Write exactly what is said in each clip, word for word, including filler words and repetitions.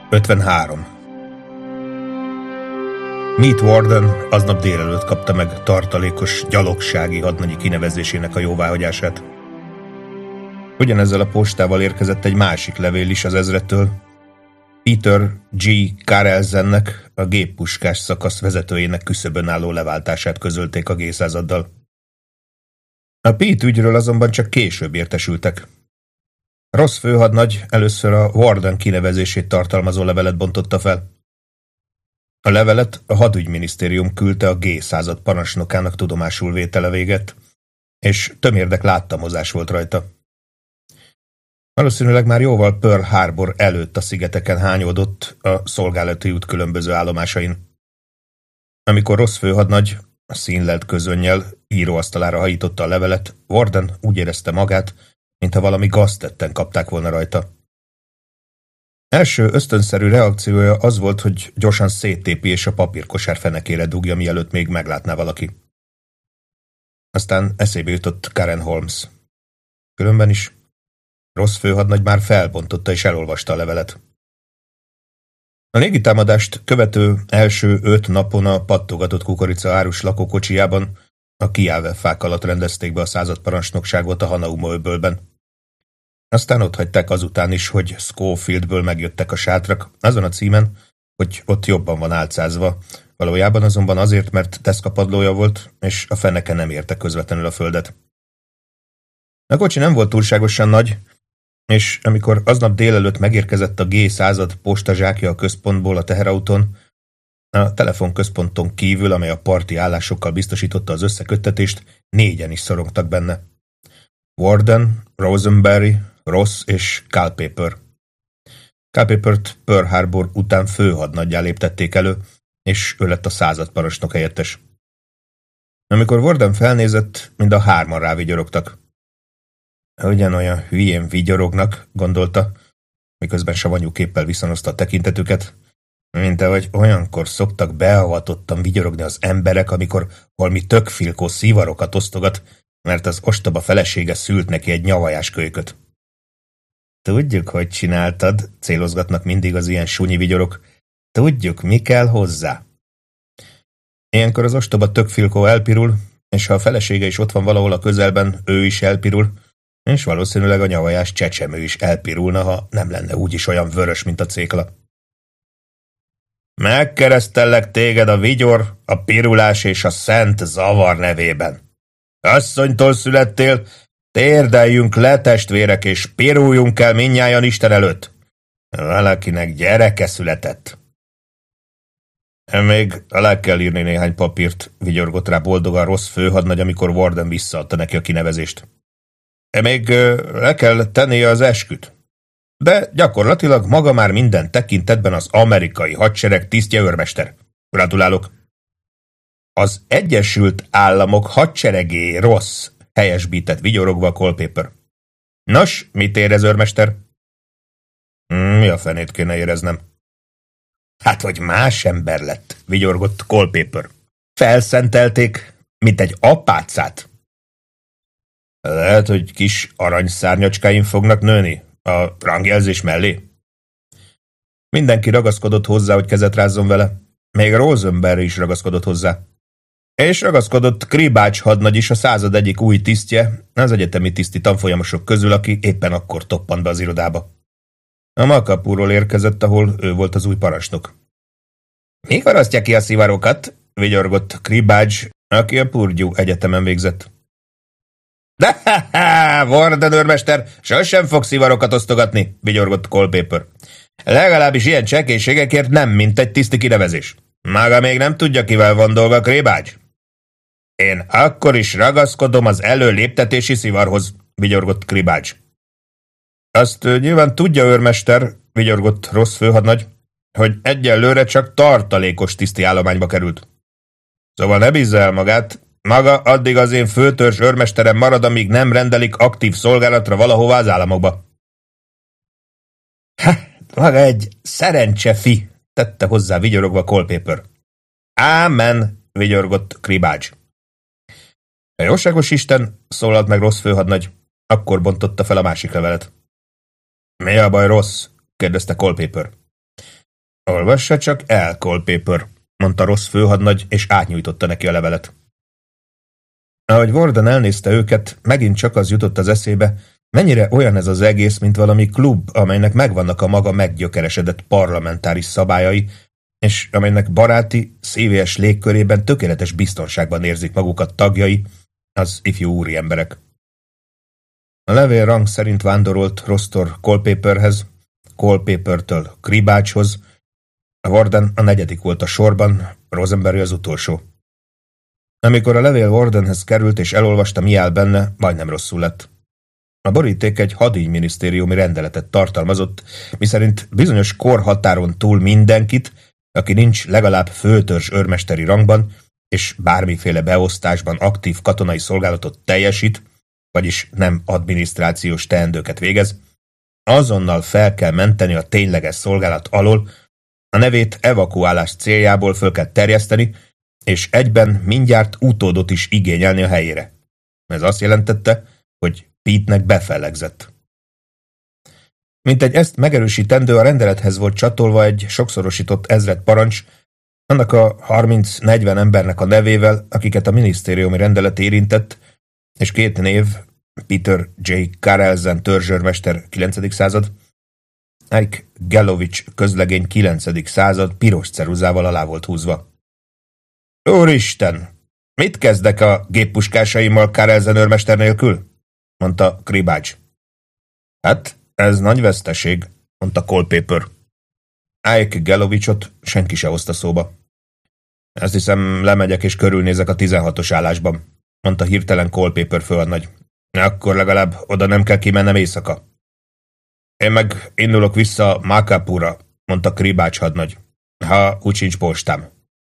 ötvenhárom. Meat Warden aznap délelőtt kapta meg tartalékos gyalogsági hadnagyi kinevezésének a jóváhagyását. Ugyanezzel a postával érkezett egy másik levél is az ezredtől. Peter G. Carelsennek, a géppuskás szakasz vezetőjének küszöbön álló leváltását közölték a gé századdal. A Pete ügyről azonban csak később értesültek. Ross főhadnagy először a Warden kinevezését tartalmazó levelet bontotta fel. A levelet a hadügyminisztérium küldte a gé század parancsnokának tudomásul vétele véget, és tömérdek láttamozás volt rajta. Valószínűleg már jóval Pearl Harbor előtt a szigeteken hányódott a szolgálati út különböző állomásain. Amikor Ross főhadnagy a színlelt közönnyel íróasztalára hajította a levelet, Warden úgy érezte magát, mintha valami gaztetten kapták volna rajta. Első ösztönszerű reakciója az volt, hogy gyorsan széttépi és a papírkosár fenekére dugja, mielőtt még meglátná valaki. Aztán eszébe jutott Karen Holmes. Különben is Ross főhadnagy már felbontotta és elolvasta a levelet. A légitámadást követő első öt napon a pattogatott kukorica árus lakókocsijában a kiáve fák alatt rendezték be a századparancsnokságot a Hanauma öbölben. Aztán ott hagyták azután is, hogy Schofieldből megjöttek a sátrak, azon a címen, hogy ott jobban van álcázva, valójában azonban azért, mert deszkapadlója volt, és a feneke nem érte közvetlenül a földet. A kocsi nem volt túlságosan nagy, és amikor aznap délelőtt megérkezett a gé század postazsákja a központból a teherautón, a telefonközponton kívül, amely a parti állásokkal biztosította az összeköttetést, négyen is szorongtak benne. Warden, Rosenberry, Ross és Culpeper. Culpepert Pearl Harbor után főhadnaggyá léptették elő, és ő lett a századparancsnok helyettes. Amikor Warden felnézett, mind a hárman rávigyorogtak. Ugyanolyan hülyén vigyorognak, gondolta, miközben savanyú képpel viszonozta a tekintetüket, mint ahogy olyankor szoktak beavatottan vigyorogni az emberek, amikor valami tökfilkó szivarokat osztogat, mert az ostoba felesége szült neki egy nyavajás kölyköt. Tudjuk, hogy csináltad, célozgatnak mindig az ilyen sunyi vigyorok. Tudjuk, mi kell hozzá. Ilyenkor az ostoba tökfilkó elpirul, és ha a felesége is ott van valahol a közelben, ő is elpirul, és valószínűleg a nyavajás csecsemő is elpirulna, ha nem lenne úgyis olyan vörös, mint a cékla. Megkeresztellek téged a vigyor, a pirulás és a szent zavar nevében. Asszonytól születtél, térdeljünk le, testvérek, és piruljunk el mindnyájan Isten előtt. Valakinek gyereke született. Még alá kell írni néhány papírt, vigyorgott rá boldogan Ross főhadnagy, amikor Warden visszaadta neki a kinevezést. Még le kell tennie az esküt. De gyakorlatilag maga már minden tekintetben az amerikai hadsereg tisztje őrmester. Gratulálok! Az Egyesült Államok hadseregé, Ross, helyesbített vigyorogva a Culpeper. Nos, mit érez, őrmester? Mi a fenét kéne éreznem? Hát, hogy más ember lett, vigyorgott Culpeper. Felszentelték, mint egy apácát. Lehet, hogy kis aranyszárnyacskáim fognak nőni a rangjelzés mellé. Mindenki ragaszkodott hozzá, hogy kezet rázzon vele. Még Rosenberry is ragaszkodott hozzá. És ragaszkodott Kribács hadnagy is, a század egyik új tisztje, az egyetemi tiszti tanfolyamosok közül, aki éppen akkor toppant be az irodába. A Makapúról érkezett, ahol ő volt az új parancsnok. Mi farasztja ki a szivarokat? Vigyorgott Kribács, aki a Purdue egyetemen végzett. De ha-ha, Warden őrmester sosem fog szivarokat osztogatni, vigyorgott Culpeper. Legalábbis ilyen csekélységekért nem, mint egy tiszti kinevezés. Maga még nem tudja, kivel van dolga, Kribács. Én akkor is ragaszkodom az előléptetési szivarhoz, vigyorgott Kribács. Azt nyilván tudja, őrmester, vigyorgott Ross főhadnagy, hogy egyelőre csak tartalékos tiszti állományba került. Szóval ne bízza el magát, maga addig az én főtörzs őrmesterem marad, amíg nem rendelik aktív szolgálatra valahová az államokba. Ha, maga egy szerencsefi, tette hozzá vigyorogva Culpeper. Ámen, vigyorgott Kribács. A jóságos Isten, szólalt meg Ross főhadnagy, akkor bontotta fel a másik levelet. Mi a baj, Ross? kérdezte Culpeper. Olvassa csak el, Culpeper, mondta Ross főhadnagy, és átnyújtotta neki a levelet. Ahogy Warden elnézte őket, megint csak az jutott az eszébe, mennyire olyan ez az egész, mint valami klub, amelynek megvannak a maga meggyökeresedett parlamentáris szabályai, és amelynek baráti, szívélyes légkörében tökéletes biztonságban érzik magukat tagjai, az ifjú úriemberek. A levél rang szerint vándorolt Ross-tól Culpeperhez, Culpepertől Kribácshoz, a Warden a negyedik volt a sorban, Rosenberry az utolsó. Amikor a levél Wardenhez került és elolvasta, mi áll benne, majdnem rosszul lett. A boríték egy hadügyminisztériumi rendeletet tartalmazott, miszerint bizonyos korhatáron túl mindenkit, aki nincs legalább főtörzs őrmesteri rangban, és bármiféle beosztásban aktív katonai szolgálatot teljesít, vagyis nem adminisztrációs teendőket végez, azonnal fel kell menteni a tényleges szolgálat alól, a nevét evakuálás céljából föl kell terjeszteni, és egyben mindjárt utódot is igényelni a helyére. Ez azt jelentette, hogy Pete-nek befellegzett. Mint egy ezt megerősítendő, a rendelethez volt csatolva egy sokszorosított ezred parancs, annak a harminc-negyven embernek a nevével, akiket a minisztériumi rendelet érintett, és két név, Peter J. Karelsen törzsőrmester kilencedik század, Ike Gelovich közlegény kilencedik század piros ceruzával alá volt húzva. Úristen! Mit kezdek a géppuskásaimmal Karelsen őrmester nélkül? Mondta Kribács. Hát, ez nagy veszteség, mondta Culpeper. Ike Gelovichot senki se hozta szóba. Azt hiszem, lemegyek és körülnézek a tizenhatos állásban, mondta hirtelen Culpeper főhadnagy. Akkor legalább oda nem kell kimennem éjszaka. Én meg indulok vissza Makapura, mondta Kribács hadnagy, ha úgy sincs postám.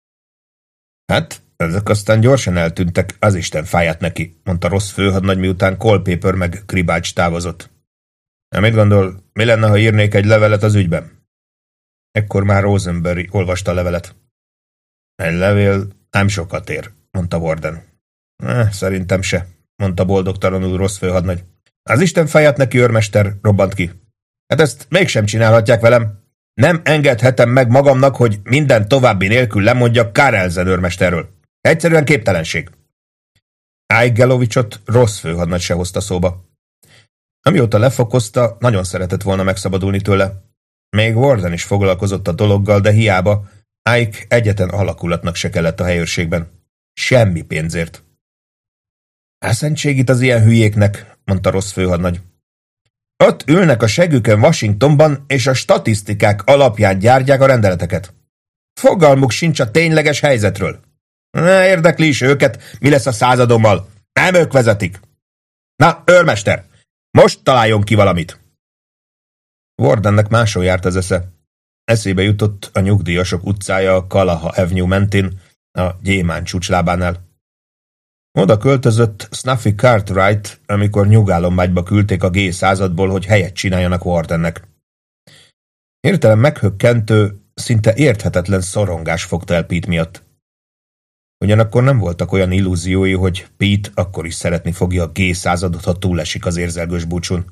Hát, ezek aztán gyorsan eltűntek, az Isten fáját neki, mondta Ross főhadnagy, miután Culpeper meg Kribács távozott. Na, mit gondol, mi lenne, ha írnék egy levelet az ügyben? Ekkor már Rosenberry olvasta a levelet. Egy levél nem sokat ér, mondta Warden. Eh, szerintem se, mondta boldogtalanul Ross főhadnagy. Az Isten fáját neki, őrmester, robbant ki. Hát ezt mégsem csinálhatják velem. Nem engedhetem meg magamnak, hogy minden további nélkül lemondjak Karelsen őrmesterről. Egyszerűen képtelenség. Ike Gelovichot Ross főhadnagy se hozta szóba. Amióta lefokozta, nagyon szeretett volna megszabadulni tőle. Még Warden is foglalkozott a dologgal, de hiába, Ike egyetlen alakulatnak se kellett a helyőrségben. Semmi pénzért. Elszentségit itt az ilyen hülyéknek, mondta Ross főhadnagy. Ott ülnek a segükön Washingtonban, és a statisztikák alapján gyártják a rendeleteket. Fogalmuk sincs a tényleges helyzetről. Ne érdekli is őket, mi lesz a századommal. Nem ők vezetik. Na, őrmester, most találjon ki valamit. Wardennek máshol járt az esze. Eszébe jutott a nyugdíjasok utcája a Kalaha Avenue mentén, a gyémánt csúcslábánál. Oda költözött Snuffy Cartwright, amikor nyugállományba küldték a G századból, hogy helyet csináljanak Wardennek. Hirtelen meghökkentő, szinte érthetetlen szorongás fogta el Pete miatt. Ugyanakkor nem voltak olyan illúziói, hogy Pete akkor is szeretni fogja a G századot, ha túlesik az érzelgős búcsun.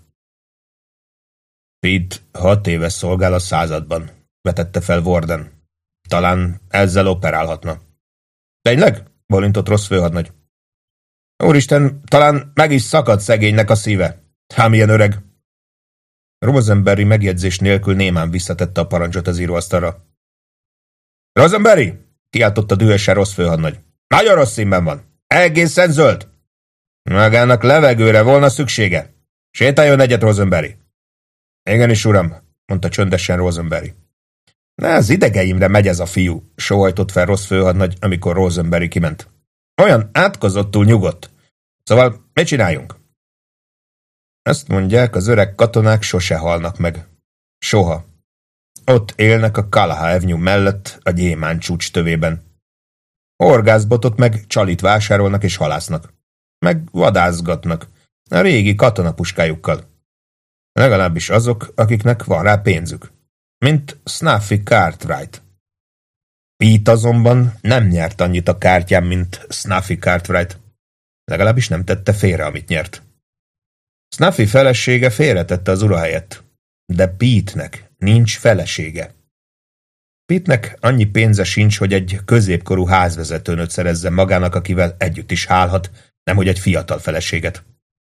Pete hat éves szolgál a században, vetette fel Warden. Talán ezzel operálhatna. Tényleg? Bólintott Ross főhadnagy. Úristen, talán meg is szakad szegénynek a szíve. Há, milyen öreg. Rosenberry megjegyzés nélkül némán visszatette a parancsot az íróasztalra. Rosenberry! Kiáltotta dühösen Ross főhadnagy. Nagyon rossz színben van. Egészen zöld. Magának levegőre volna szüksége. Sétáljon egyet, Rosenberry. Igenis, uram, mondta csöndesen Rosenberry. Ne, az idegeimre megy ez a fiú, sóhajtott fel Ross főhadnagy, amikor Rosenberry kiment. Olyan átkozottul nyugodt. Szóval mit csináljunk? Ezt mondják, az öreg katonák sose halnak meg. Soha. Ott élnek a Kalaha Avenue mellett, a gyémánt csúcs tövében. Horgászbotot meg csalit vásárolnak és halásznak. Meg vadászgatnak. A régi katonapuskájukkal. Legalábbis azok, akiknek van rá pénzük. Mint Snuffy Cartwright. Pete azonban nem nyert annyit a kártyán, mint Snuffy Cartwright. Legalábbis nem tette félre, amit nyert. Snuffy felesége félretette az ura helyett. De Pete-nek nincs felesége. Pitnek annyi pénze sincs, hogy egy középkorú házvezetőnőt szerezzen magának, akivel együtt is hálhat, nemhogy egy fiatal feleséget.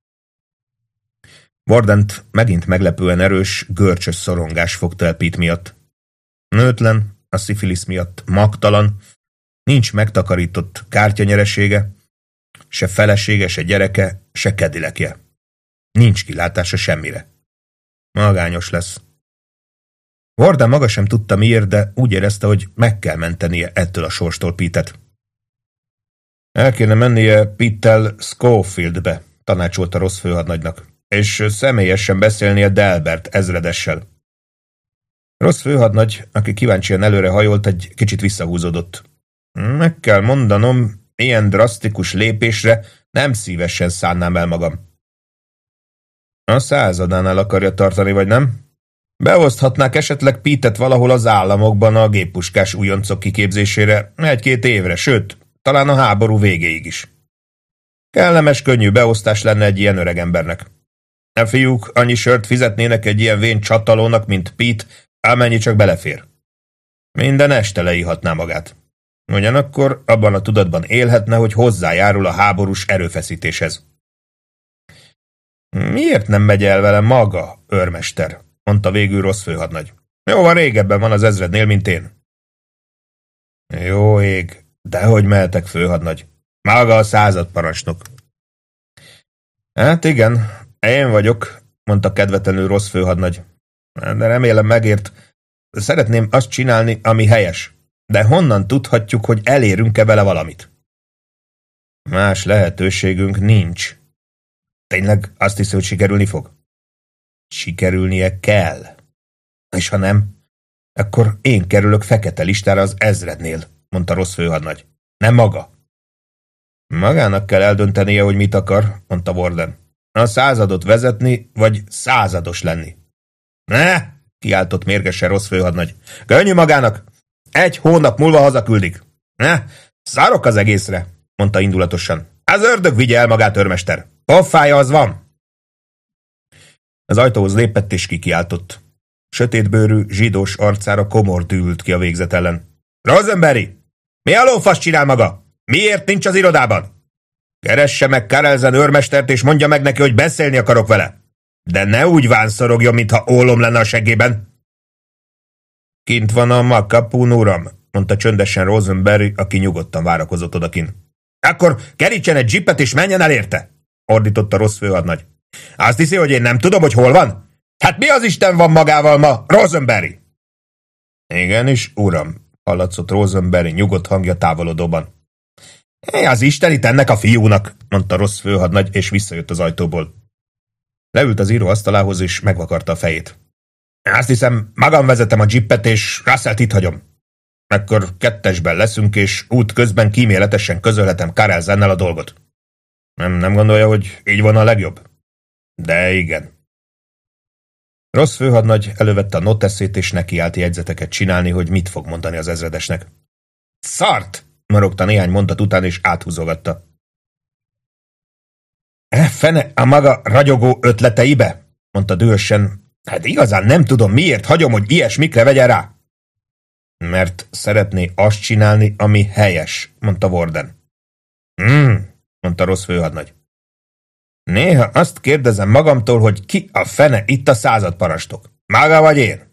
Wardent megint meglepően erős, görcsös szorongás fogta el Pitt miatt. Nőtlen, a szifilisz miatt magtalan, nincs megtakarított kártyanyeresége, se felesége, se gyereke, se kedilekje. Nincs kilátása semmire. Magányos lesz. Warden maga sem tudta miért, de úgy érezte, hogy meg kell mentenie ettől a sorstól Pittet. El kéne mennie Pittel Schofieldbe, tanácsolta Ross főhadnagynak, és személyesen beszélnie Delbert ezredessel. Ross főhadnagy, aki kíváncsian előre hajolt, egy kicsit visszahúzódott. Meg kell mondanom, ilyen drasztikus lépésre nem szívesen szánnám el magam. A századánál akarja tartani, vagy nem? Beoszthatnák esetleg Pittet valahol az államokban a géppuskás újoncok kiképzésére egy-két évre, sőt, talán a háború végéig is. Kellemes, könnyű beosztás lenne egy ilyen öregembernek. A fiúk annyi sört fizetnének egy ilyen vén csatalónak, mint Pitt, amennyi csak belefér. Minden este leíhatná magát. Ugyanakkor abban a tudatban élhetne, hogy hozzájárul a háborús erőfeszítéshez. Miért nem megy el vele maga, őrmester? Mondta végül Ross főhadnagy. Jóval régebben van az ezrednél, mint én. Jó ég, dehogy mehetek, főhadnagy. Maga a századparancsnok. Hát igen, én vagyok, mondta kedvetlenül Ross főhadnagy. De remélem megért. Szeretném azt csinálni, ami helyes. De honnan tudhatjuk, hogy elérünk-e vele valamit? Más lehetőségünk nincs. Tényleg azt hiszi, hogy sikerülni fog? Sikerülnie kell. És ha nem, akkor én kerülök fekete listára az ezrednél, mondta Ross főhadnagy. Nem maga. Magának kell eldöntenie, hogy mit akar, mondta Warden. A századot vezetni, vagy százados lenni. Ne! Kiáltott mérgesen Ross főhadnagy. Könnyű magának! Egy hónap múlva hazaküldik. Ne! Szarok az egészre, mondta indulatosan. Az ördög vigye el magát, őrmester. Pofája az van! Az ajtóhoz lépett és kikiáltott. Sötétbőrű, zsidós arcára komor dűlt ki a végzet ellen. Rosenberry! Mi a lófasz csinál maga? Miért nincs az irodában? Keresse meg Karelsen őrmestert, és mondja meg neki, hogy beszélni akarok vele. De ne úgy vánszorogjon, mintha ólom lenne a seggében. Kint van a Makapun, uram, mondta csöndesen Rosenberry, aki nyugodtan várakozott odakin. Akkor kerítsen egy dzsipet és menjen el érte, ordította Ross főhadnagy. Azt hiszi, hogy én nem tudom, hogy hol van? Hát mi az Isten van magával ma, Rosenberry? Igenis, uram, hallatszott Rosenberry nyugodt hangja távolodóban. Hé, az Isten itt ennek a fiúnak, mondta Ross főhadnagy, és visszajött az ajtóból. Leült az író asztalához, és megvakarta a fejét. Azt hiszem, magam vezetem a dzsippet, és Russellt itt hagyom. Ekkor kettesben leszünk, és út közben kíméletesen közölhetem Karelsennel a dolgot. Nem, nem gondolja, hogy így van a legjobb? De igen. Ross főhadnagy elővette a noteszét, és nekiállt jegyzeteket csinálni, hogy mit fog mondani az ezredesnek. Szart! Morogta néhány mondat után, és áthúzogatta. E fene a maga ragyogó ötleteibe? Mondta dühösen. Hát igazán nem tudom, miért hagyom, hogy ilyesmikre vegyen rá. Mert szeretné azt csinálni, ami helyes, mondta Warden. Hmm, mondta Ross főhadnagy. Néha azt kérdezem magamtól, hogy ki a fene itt a századparancsnok. Maga vagy én?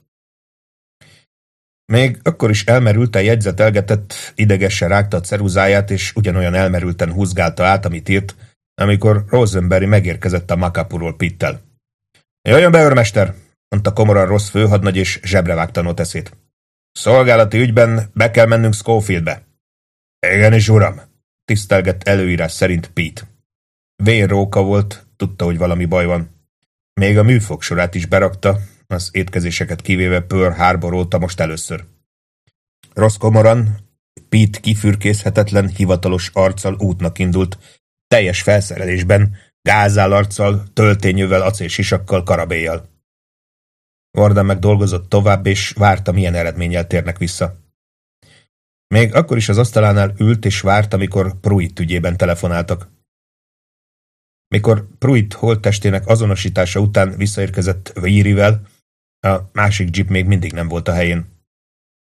Még akkor is elmerülten jegyzetelgetett, idegesen rágta a ceruzáját, és ugyanolyan elmerülten húzgálta át, amit írt, amikor Rosenberry megérkezett a Makapuról Pittel. Jöjjön be, őrmester, mondta komoran Ross főhadnagy, és zsebre vágta a noteszét. Szolgálati ügyben be kell mennünk Schofieldbe. Igenis, uram, tisztelgett előírás szerint Pitt. Vén róka volt, tudta, hogy valami baj van. Még a műfogsorát is berakta, az étkezéseket kivéve Pearl Harbor óta most először. Ross komoran, Pitt kifürkészhetetlen, hivatalos arccal útnak indult, teljes felszerelésben, gázállarccal, töltényővel, acélsisakkal, karabélyjal. Warden meg dolgozott tovább, és várta, milyen eredménnyel térnek vissza. Még akkor is az asztalánál ült és várt, amikor Pruitt ügyében telefonáltak. Mikor Pruitt holttestének azonosítása után visszaérkezett Wearyvel, a másik dzsip még mindig nem volt a helyén.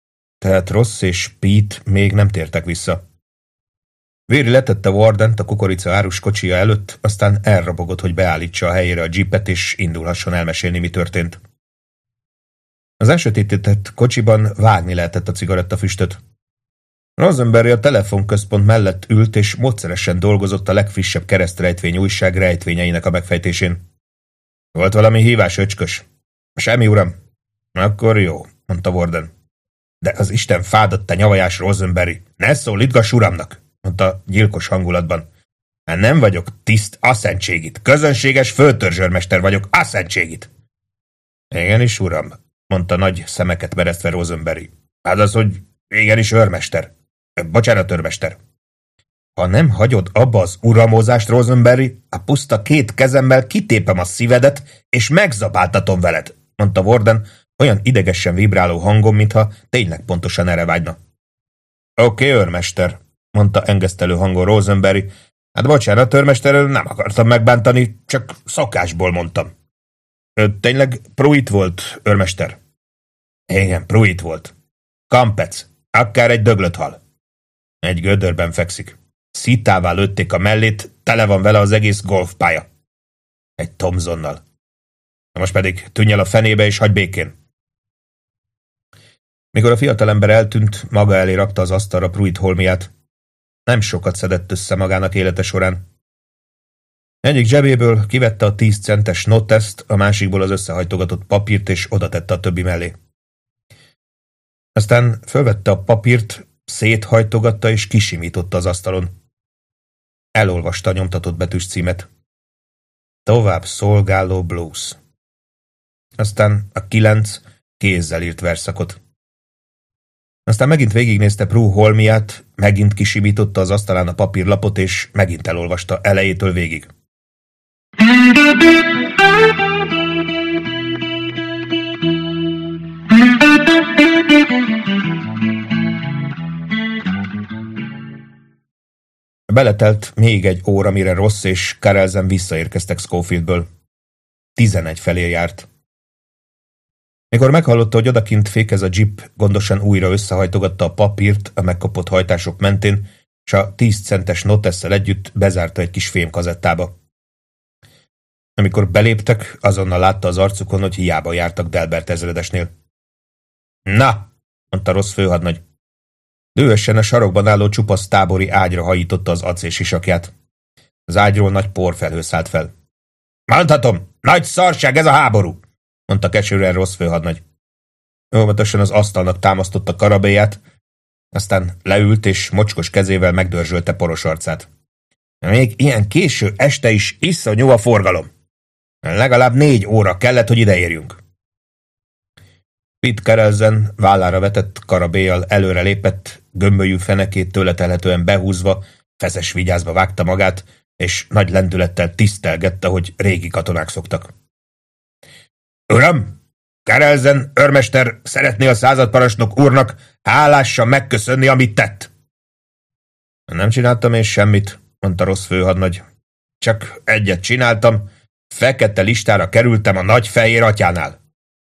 tehát Ross és Pete még nem tértek vissza. Véri letette Wardent a kukorica árus kocsija előtt, aztán elrabogott, hogy beállítsa a helyére a jeepet, és indulhasson elmesélni, mi történt. Az elsötétített kocsiban vágni lehetett a cigarettafüstöt. Rosenberry a telefonközpont mellett ült, és módszeresen dolgozott a legfrissebb keresztrejtvény újság rejtvényeinek a megfejtésén. Volt valami hívás, öcskös? Semmi, uram. Akkor jó, mondta Warden. De az Isten fádat, te nyavajás Rosenberry! Ne szólítgass uramnak! Mondta gyilkos hangulatban. Hát nem vagyok tiszt asszentségit, közönséges főtörzsőrmester vagyok asszentségit. Igenis, uram, mondta nagy szemeket meresztve Rosenberry. Hát az, hogy igenis őrmester. Bocsánat, őrmester. Ha nem hagyod abba az uramozást, Rosenberry, a puszta két kezemmel kitépem a szívedet, és megzabáltatom veled, mondta Warden, olyan idegesen vibráló hangon, mintha tényleg pontosan erre vágyna. Oké, okay, őrmester, mondta engesztelő hangon Rosenberry. Hát bocsánat, őrmester, nem akartam megbántani, csak szokásból mondtam. Tényleg Pruitt volt, őrmester? Igen, Pruitt volt. Kampec, akár egy döglött hal. Egy gödörben fekszik. Szitává lőtték a mellét, tele van vele az egész golfpálya. Egy Thompsonnal. Na most pedig tűnj el a fenébe és hagyj békén. Mikor a fiatalember eltűnt, maga elé rakta az asztalra Pruitt holmiát. Nem sokat szedett össze magának élete során. Egyik zsebéből kivette a tíz centes noteszt, a másikból az összehajtogatott papírt, és oda tette a többi mellé. Aztán fölvette a papírt, széthajtogatta és kisimította az asztalon. Elolvasta a nyomtatott betűs címet. Tovább szolgáló blues. Aztán a kilenc kézzel írt verszakot. Aztán megint végignézte Prue holmiát, megint kisimította az asztalán a papírlapot, és megint elolvasta elejétől végig. Beletelt még egy óra, mire Ross és Karelsen visszaérkeztek Schofieldből. Tizenegy felé járt. Mikor meghallotta, hogy odakint fékez a jeep, gondosan újra összehajtogatta a papírt a megkapott hajtások mentén, és a tíz centes notesszel együtt bezárta egy kis fémkazettába. Amikor beléptek, azonnal látta az arcukon, hogy hiába jártak Delbert ezredesnél. Na, mondta Ross főhadnagy. Dühösen a sarokban álló csupasz tábori ágyra hajította az acélsisakját. Az ágyról nagy porfelhő szállt fel. Mondhatom, nagy szarság ez a háború, mondta keserűen Ross főhadnagy. Óvatosan az asztalnak támasztotta karabélyát, aztán leült és mocskos kezével megdörzsölte poros arcát. Még ilyen késő este is iszonyú a forgalom. Legalább négy óra kellett, hogy ideérjünk. Pete Karelsen vállára vetett karabélyjal előre lépett, gömbölyű fenekét tőle telhetően behúzva, feszes vigyázba vágta magát, és nagy lendülettel tisztelgette, hogy régi katonák szoktak. Uram! Karelsen, őrmester szeretné a századparancsnok úrnak hálásan megköszönni, amit tett. Nem csináltam én semmit, mondta Ross főhadnagy. Csak egyet csináltam, fekete listára kerültem a nagy fehér atyánál.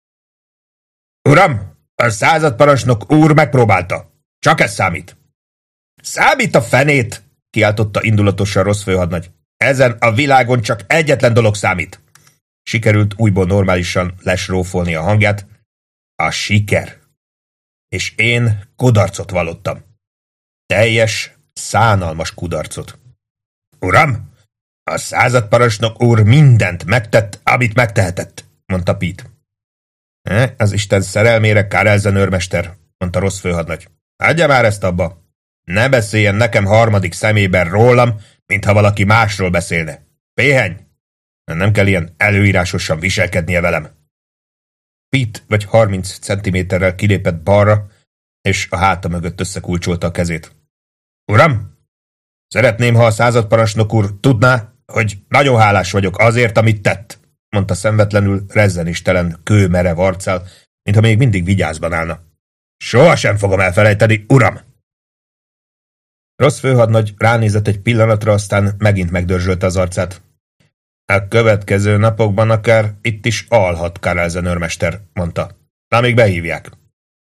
Uram, a századparancsnok úr megpróbálta. Csak ez számít. Számít a fenét, kiáltotta indulatosan Ross főhadnagy. Ezen a világon csak egyetlen dolog számít. Sikerült újból normálisan lesrófolni a hangját. A siker. És én kudarcot vallottam. Teljes, szánalmas kudarcot. Uram, a századparancsnok úr mindent megtett, amit megtehetett, mondta Pete. E, az Isten szerelmére, Karelsen őrmester, mondta Ross főhadnagy. Hagyja már ezt abba. Ne beszéljen nekem harmadik személyben rólam, mintha valaki másról beszélne. Péheny! Nem kell ilyen előírásosan viselkednie velem. Pete vagy harminc centiméterrel kilépett balra, és a háta mögött összekulcsolta a kezét. Uram! Szeretném, ha a századparancsnok úr tudná, hogy nagyon hálás vagyok azért, amit tett, mondta szenvedlenül, rezzenéstelen, kőmerev arccal, mintha még mindig vigyázban állna. Soha sem fogom elfelejteni, uram! Ross főhadnagy ránézett egy pillanatra, aztán megint megdörzsölte az arcát. A következő napokban akár itt is alhat Karelsen őrmester, mondta. Amíg behívják.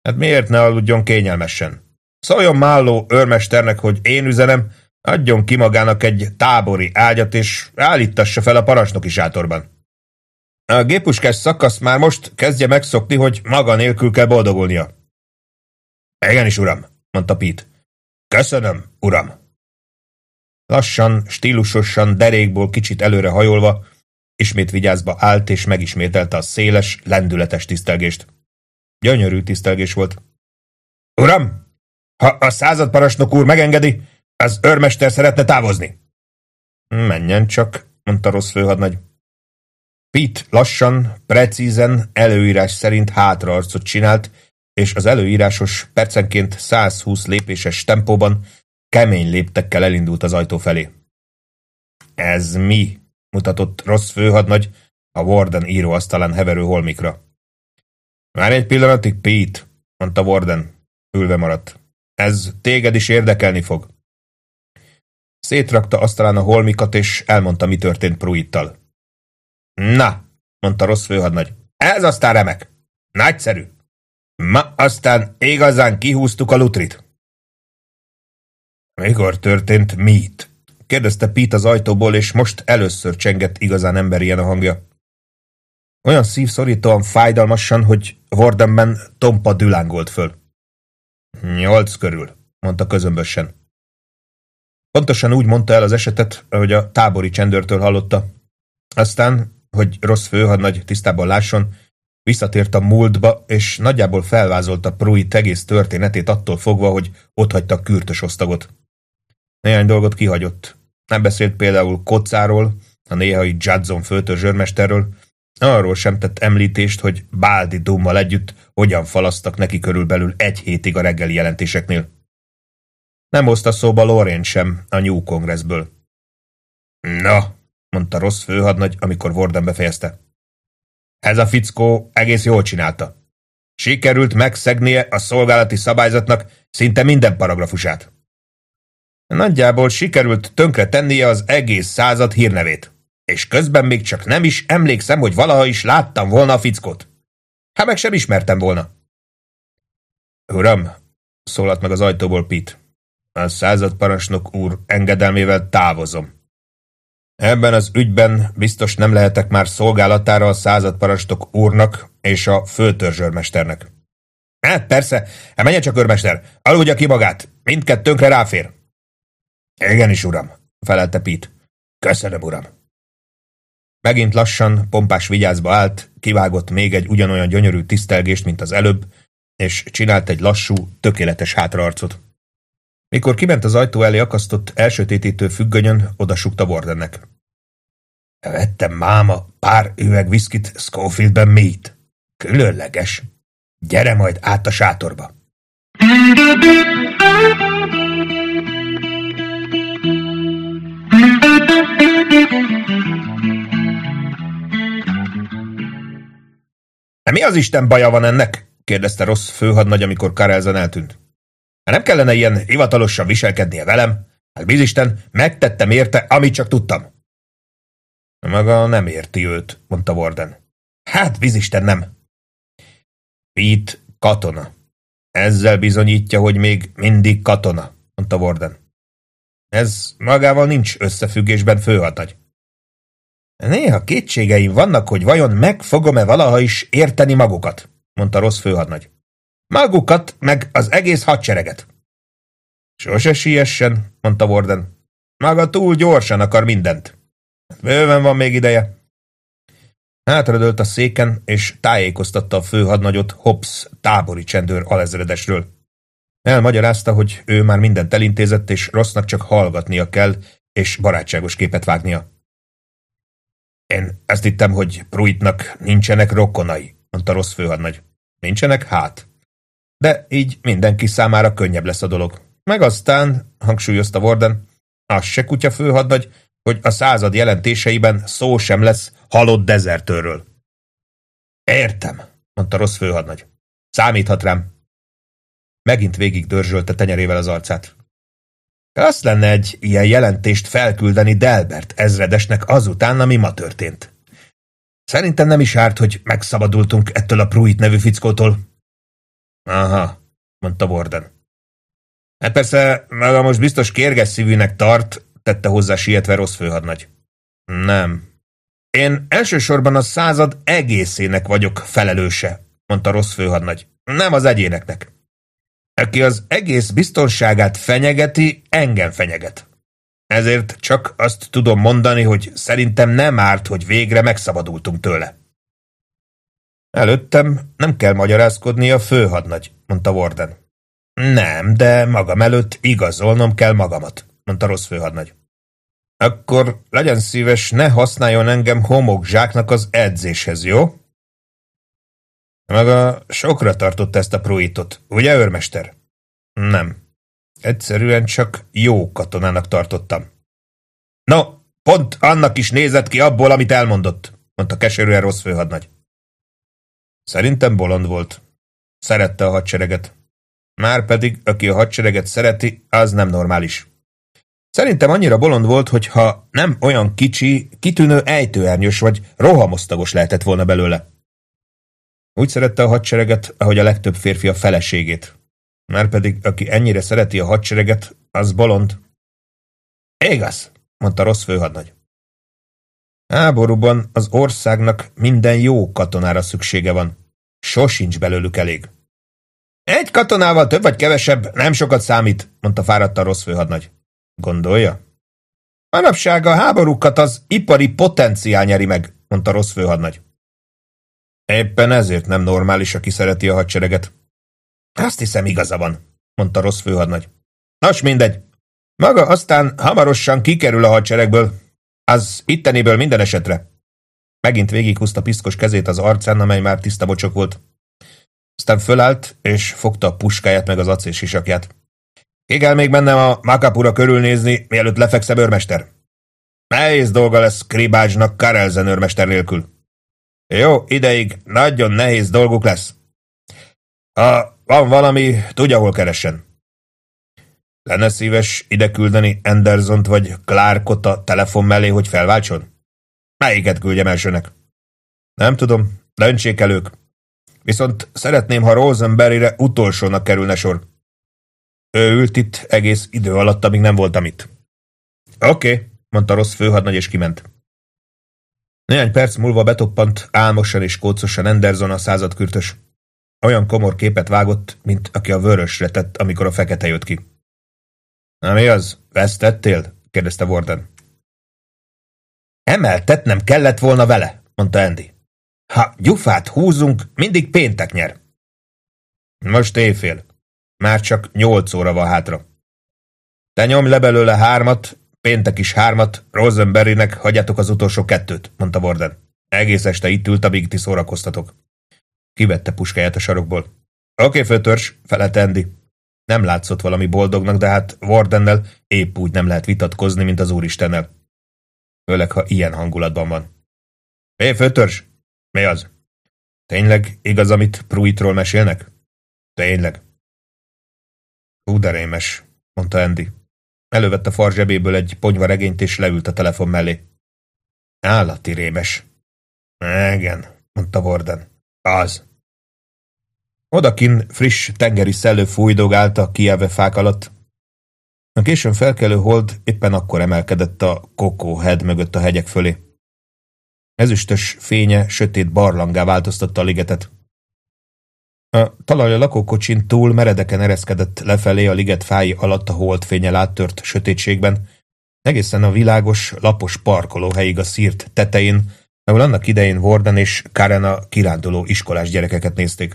Hát miért ne aludjon kényelmesen? Szóljon Málló őrmesternek, hogy én üzenem, adjon ki magának egy tábori ágyat, és állítassa fel a parancsnoki sátorban. A gépuskás szakasz már most kezdje megszokni, hogy maga nélkül kell boldogulnia. Igenis, uram, mondta Pete. Köszönöm, uram. Lassan, stílusosan, derékból kicsit előre hajolva, ismét vigyázba állt, és megismételte a széles, lendületes tisztelgést. Gyönyörű tisztelgés volt. Uram, ha a századparancsnok úr megengedi, az őrmester szeretne távozni. Menjen csak, mondta Ross főhadnagy. Pete lassan, precízen, előírás szerint hátraarcot csinált, és az előírásos, percenként százhúsz lépéses tempóban kemény léptekkel elindult az ajtó felé. Ez mi? Mutatott Ross főhadnagy a Warden íróasztalán heverő holmikra. Már egy pillanatig, Pete, mondta Warden. Ülve maradt. Ez téged is érdekelni fog. Szétrakta asztalán a holmikat, és elmondta, mi történt Pruittal. Na, mondta Ross főhadnagy, ez aztán remek. Nagyszerű. Ma aztán igazán kihúztuk a lutrit. Mikor történt mit? Kérdezte Pete az ajtóból, és most először csengett igazán emberien a hangja. Olyan szívszorítóan fájdalmasan, hogy Wardenben tompa dülángolt föl. Nyolc körül, mondta közömbösen. Pontosan úgy mondta el az esetet, ahogy a tábori csendőrtől hallotta. Aztán, hogy Ross főhadnagy tisztában lásson, visszatért a múltba, és nagyjából felvázolta Pruitt egész történetét attól fogva, hogy otthagyta a kürtös osztagot. Néhány dolgot kihagyott. Nem beszélt például Kocáról, a néhai Judson főtörzs őrmesterről, arról sem tett említést, hogy Baldy Dummal együtt hogyan falasztak neki körülbelül egy hétig a reggeli jelentéseknél. Nem hozta szóba Lorraine sem a New Congressből. Na, mondta Ross főhadnagy, amikor Warden befejezte. Ez a fickó egész jól csinálta. Sikerült megszegnie a szolgálati szabályzatnak szinte minden paragrafusát. Nagyjából sikerült tönkre tennie az egész század hírnevét, és közben még csak nem is emlékszem, hogy valaha is láttam volna a fickót. Hát meg sem ismertem volna. Uram, szólalt meg az ajtóból Pete, a századparancsnok úr engedelmével távozom. Ebben az ügyben biztos nem lehetek már szolgálatára a századparancsnok úrnak és a főtörzsőrmesternek. Hát persze, hát menjen csak, őrmester, aludja ki magát, mindkettőnkre ráfér. Igenis, uram, felelte Pete. Köszönöm, uram. Megint lassan, pompás vigyázba állt, kivágott még egy ugyanolyan gyönyörű tisztelgést, mint az előbb, és csinált egy lassú, tökéletes hátraarcot. Mikor kiment az ajtó elé akasztott elsötétítő függönyön, odasúgta Wardennek. Vettem máma pár üveg viszkit Schofieldben Meat. Különleges. Gyere majd át a sátorba. Mi az Isten baja van ennek? Kérdezte Ross főhadnagy, amikor Karelzen eltűnt. Nem kellene ilyen hivatalosan viselkednie velem? Hát bizisten, megtettem érte, amit csak tudtam. Maga nem érti őt, mondta Warden. Hát bizisten nem. Pete katona. Ezzel bizonyítja, hogy még mindig katona, mondta Warden. Ez magával nincs összefüggésben, főhadnagy. Néha kétségeim vannak, hogy vajon meg fogom-e valaha is érteni magukat, mondta Ross főhadnagy. Magukat, meg az egész hadsereget. Sose siessen, mondta Warden. Maga túl gyorsan akar mindent. Bőven van még ideje. Hátradőlt a széken, és tájékoztatta a főhadnagyot Hobbs tábori csendőr alezredesről. Elmagyarázta, hogy ő már mindent elintézett, és Rossnak csak hallgatnia kell, és barátságos képet vágnia. Én azt hittem, hogy Pruittnak nincsenek rokonai, mondta Ross főhadnagy. Nincsenek, hát. De így mindenki számára könnyebb lesz a dolog. Meg aztán, hangsúlyozta Warden, az se kutya főhadnagy, hogy a század jelentéseiben szó sem lesz halott dezertőrről. Értem, mondta Ross főhadnagy. Számíthat rám. Megint végig dörzsölte tenyerével az arcát. Azt lenne egy ilyen jelentést felküldeni Delbert ezredesnek azután, ami ma történt. Szerintem nem is árt, hogy megszabadultunk ettől a Pruitt nevű fickótól. Aha, mondta Warden. Hát persze, maga most biztos kérges szívűnek tart, tette hozzá sietve Ross főhadnagy. Nem. Én elsősorban a század egészének vagyok felelőse, mondta Ross főhadnagy. Nem az egyéneknek. Aki az egész biztonságát fenyegeti, engem fenyeget. Ezért csak azt tudom mondani, hogy szerintem nem árt, hogy végre megszabadultunk tőle. Előttem nem kell magyarázkodni a főhadnagy, mondta Warden. Nem, de magam előtt igazolnom kell magamat, mondta Ross főhadnagy. Akkor legyen szíves, ne használjon engem homokzsáknak az edzéshez, jó? Maga sokra tartott ezt a pruitot, ugye, őrmester? Nem. Egyszerűen csak jó katonának tartottam. No, pont annak is nézett ki abból, amit elmondott, mondta keserűen Ross főhadnagy. Szerintem bolond volt. Szerette a hadsereget. Márpedig, aki a hadsereget szereti, az nem normális. Szerintem annyira bolond volt, hogy ha nem olyan kicsi, kitűnő ejtőernyős vagy rohamosztagos lehetett volna belőle. Úgy szerette a hadsereget, ahogy a legtöbb férfi a feleségét. Márpedig, aki ennyire szereti a hadsereget, az bolond. Igaz, mondta Ross főhadnagy. Háborúban az országnak minden jó katonára szüksége van. Sosincs belőlük elég. Egy katonával több vagy kevesebb nem sokat számít, mondta fáradtan Ross főhadnagy. Gondolja? Manapság a háborúkat az ipari potenciál nyeri meg, mondta Ross főhadnagy. Éppen ezért nem normális, aki szereti a hadsereget. Azt hiszem, igaza van, mondta Ross főhadnagy. Nos, mindegy. Maga aztán hamarosan kikerül a hadseregből, az itteniből minden esetre. Megint végighúzta piszkos kezét az arcán, amely már tiszta bocsok volt. Aztán fölállt, és fogta a puskáját meg az acélsisakját. Ki kell még mennem a Makapura körülnézni, mielőtt lefekszem, őrmester. Nehéz dolga lesz Kribácsnak Karelzen őrmester nélkül. Jó, ideig nagyon nehéz dolguk lesz. Ha van valami, tudja, hol keressen. Lenne szíves ide küldeni Andersont vagy Clarkot a telefon mellé, hogy felváltson? Melyiket küldjem elsőnek? Nem tudom, döntsék el ők. Viszont szeretném, ha Rosenberryre utolsónak kerülne sor. Ő ült itt egész idő alatt, amíg nem voltam itt. Oké, okay, mondta Ross főhadnagy, és kiment. Néhány perc múlva betoppant álmosan és kócosan Anderson a századkürtös. Olyan komor képet vágott, mint aki a vörösre tett, amikor a fekete jött ki. Na mi az? Vesztettél? kérdezte Warden. Emeltetnem kellett volna vele, mondta Andy. Ha gyufát húzunk, mindig péntek nyer. Most éjfél. Már csak nyolc óra van hátra. Te nyomj le belőle hármat, péntek is hármat, Rosenberrynek hagyjátok az utolsó kettőt, mondta Warden. Egész este itt ült, amíg ti szórakoztatok. Kivette puskáját a sarokból. Oké, okay, főtörs, felelte Andy. Nem látszott valami boldognak, de hát Wardennel épp úgy nem lehet vitatkozni, mint az úristennel. Főleg, ha ilyen hangulatban van. Hé, főtörs! Mi az? Tényleg igaz, amit Pruittról mesélnek? Tényleg. Hú, de rémes, mondta Andy. Elővette a far zsebéből egy ponyvaregényt, és leült a telefon mellé. Állati rémes. Igen, mondta Warden. Az. Odakin friss tengeri szellő fújdogállt a kijelve fák alatt. A későn felkelő hold éppen akkor emelkedett a Coco Head mögött a hegyek fölé. Ezüstös fénye sötét barlanggá változtatta a ligetet. A talaj a lakókocsin túl meredeken ereszkedett lefelé a liget fái alatt a holdfényel áttört sötétségben, egészen a világos, lapos parkolóhelyig a szírt tetején, ahol annak idején Warden és Karen a kiránduló iskolás gyerekeket nézték.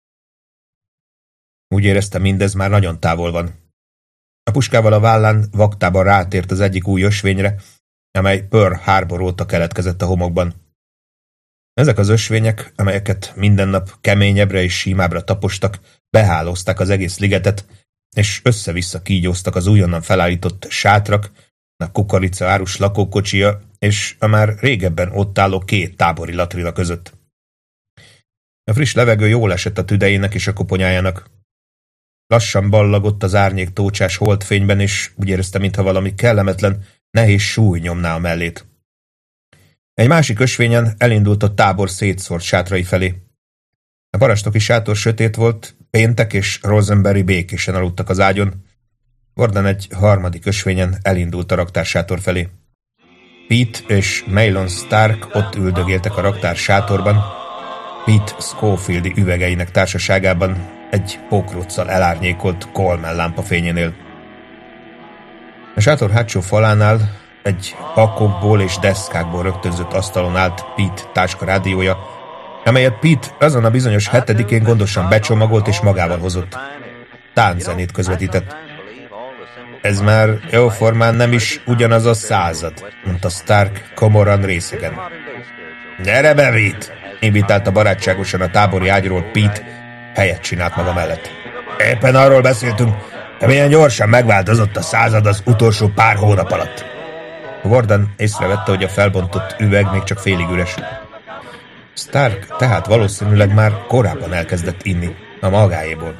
Úgy érezte, mindez már nagyon távol van. A puskával a vállán vaktában rátért az egyik új ösvényre, amely Pearl Harbor óta keletkezett a homokban. Ezek az ösvények, amelyeket minden nap keményebbre és símábbra tapostak, behálózták az egész ligetet, és össze-vissza kígyóztak az újonnan felállított sátrak, a kukorica árus lakókocsia és a már régebben ott álló két tábori latrina között. A friss levegő jól esett a tüdejének és a koponyájának. Lassan ballagott az árnyék tócsás holdfényben, és úgy érezte, mintha valami kellemetlen, nehéz súly nyomná a mellét. Egy másik ösvényen elindult a tábor szétszórt sátrai felé. A parancsnoki sátor sötét volt, Péntek és Rosenberry békésen aludtak az ágyon. Warden egy harmadik ösvényen elindult a raktársátor felé. Pete és Mahlon Stark ott üldögéltek a raktár sátorban, Pete Schofieldi üvegeinek társaságában egy pókruccal elárnyékolt Coleman lámpafényénél. A sátor hátsó falánál egy pakokból és deszkákból rögtönzött asztalon állt Pete táska rádiója, amelyet Pete azon a bizonyos hetedikén gondosan becsomagolt és magával hozott. Tánczenét közvetített. Ez már jóformán nem is ugyanaz a század, mondta Stark komoran részegen. Gyere be, Pete! Invitálta barátságosan a tábori ágyról Pete, helyet csinált maga mellett. Éppen arról beszéltünk, de milyen gyorsan megváltozott a század az utolsó pár hónap alatt. Warden észrevette, hogy a felbontott üveg még csak félig üres. Stark tehát valószínűleg már korábban elkezdett inni, a magáéból.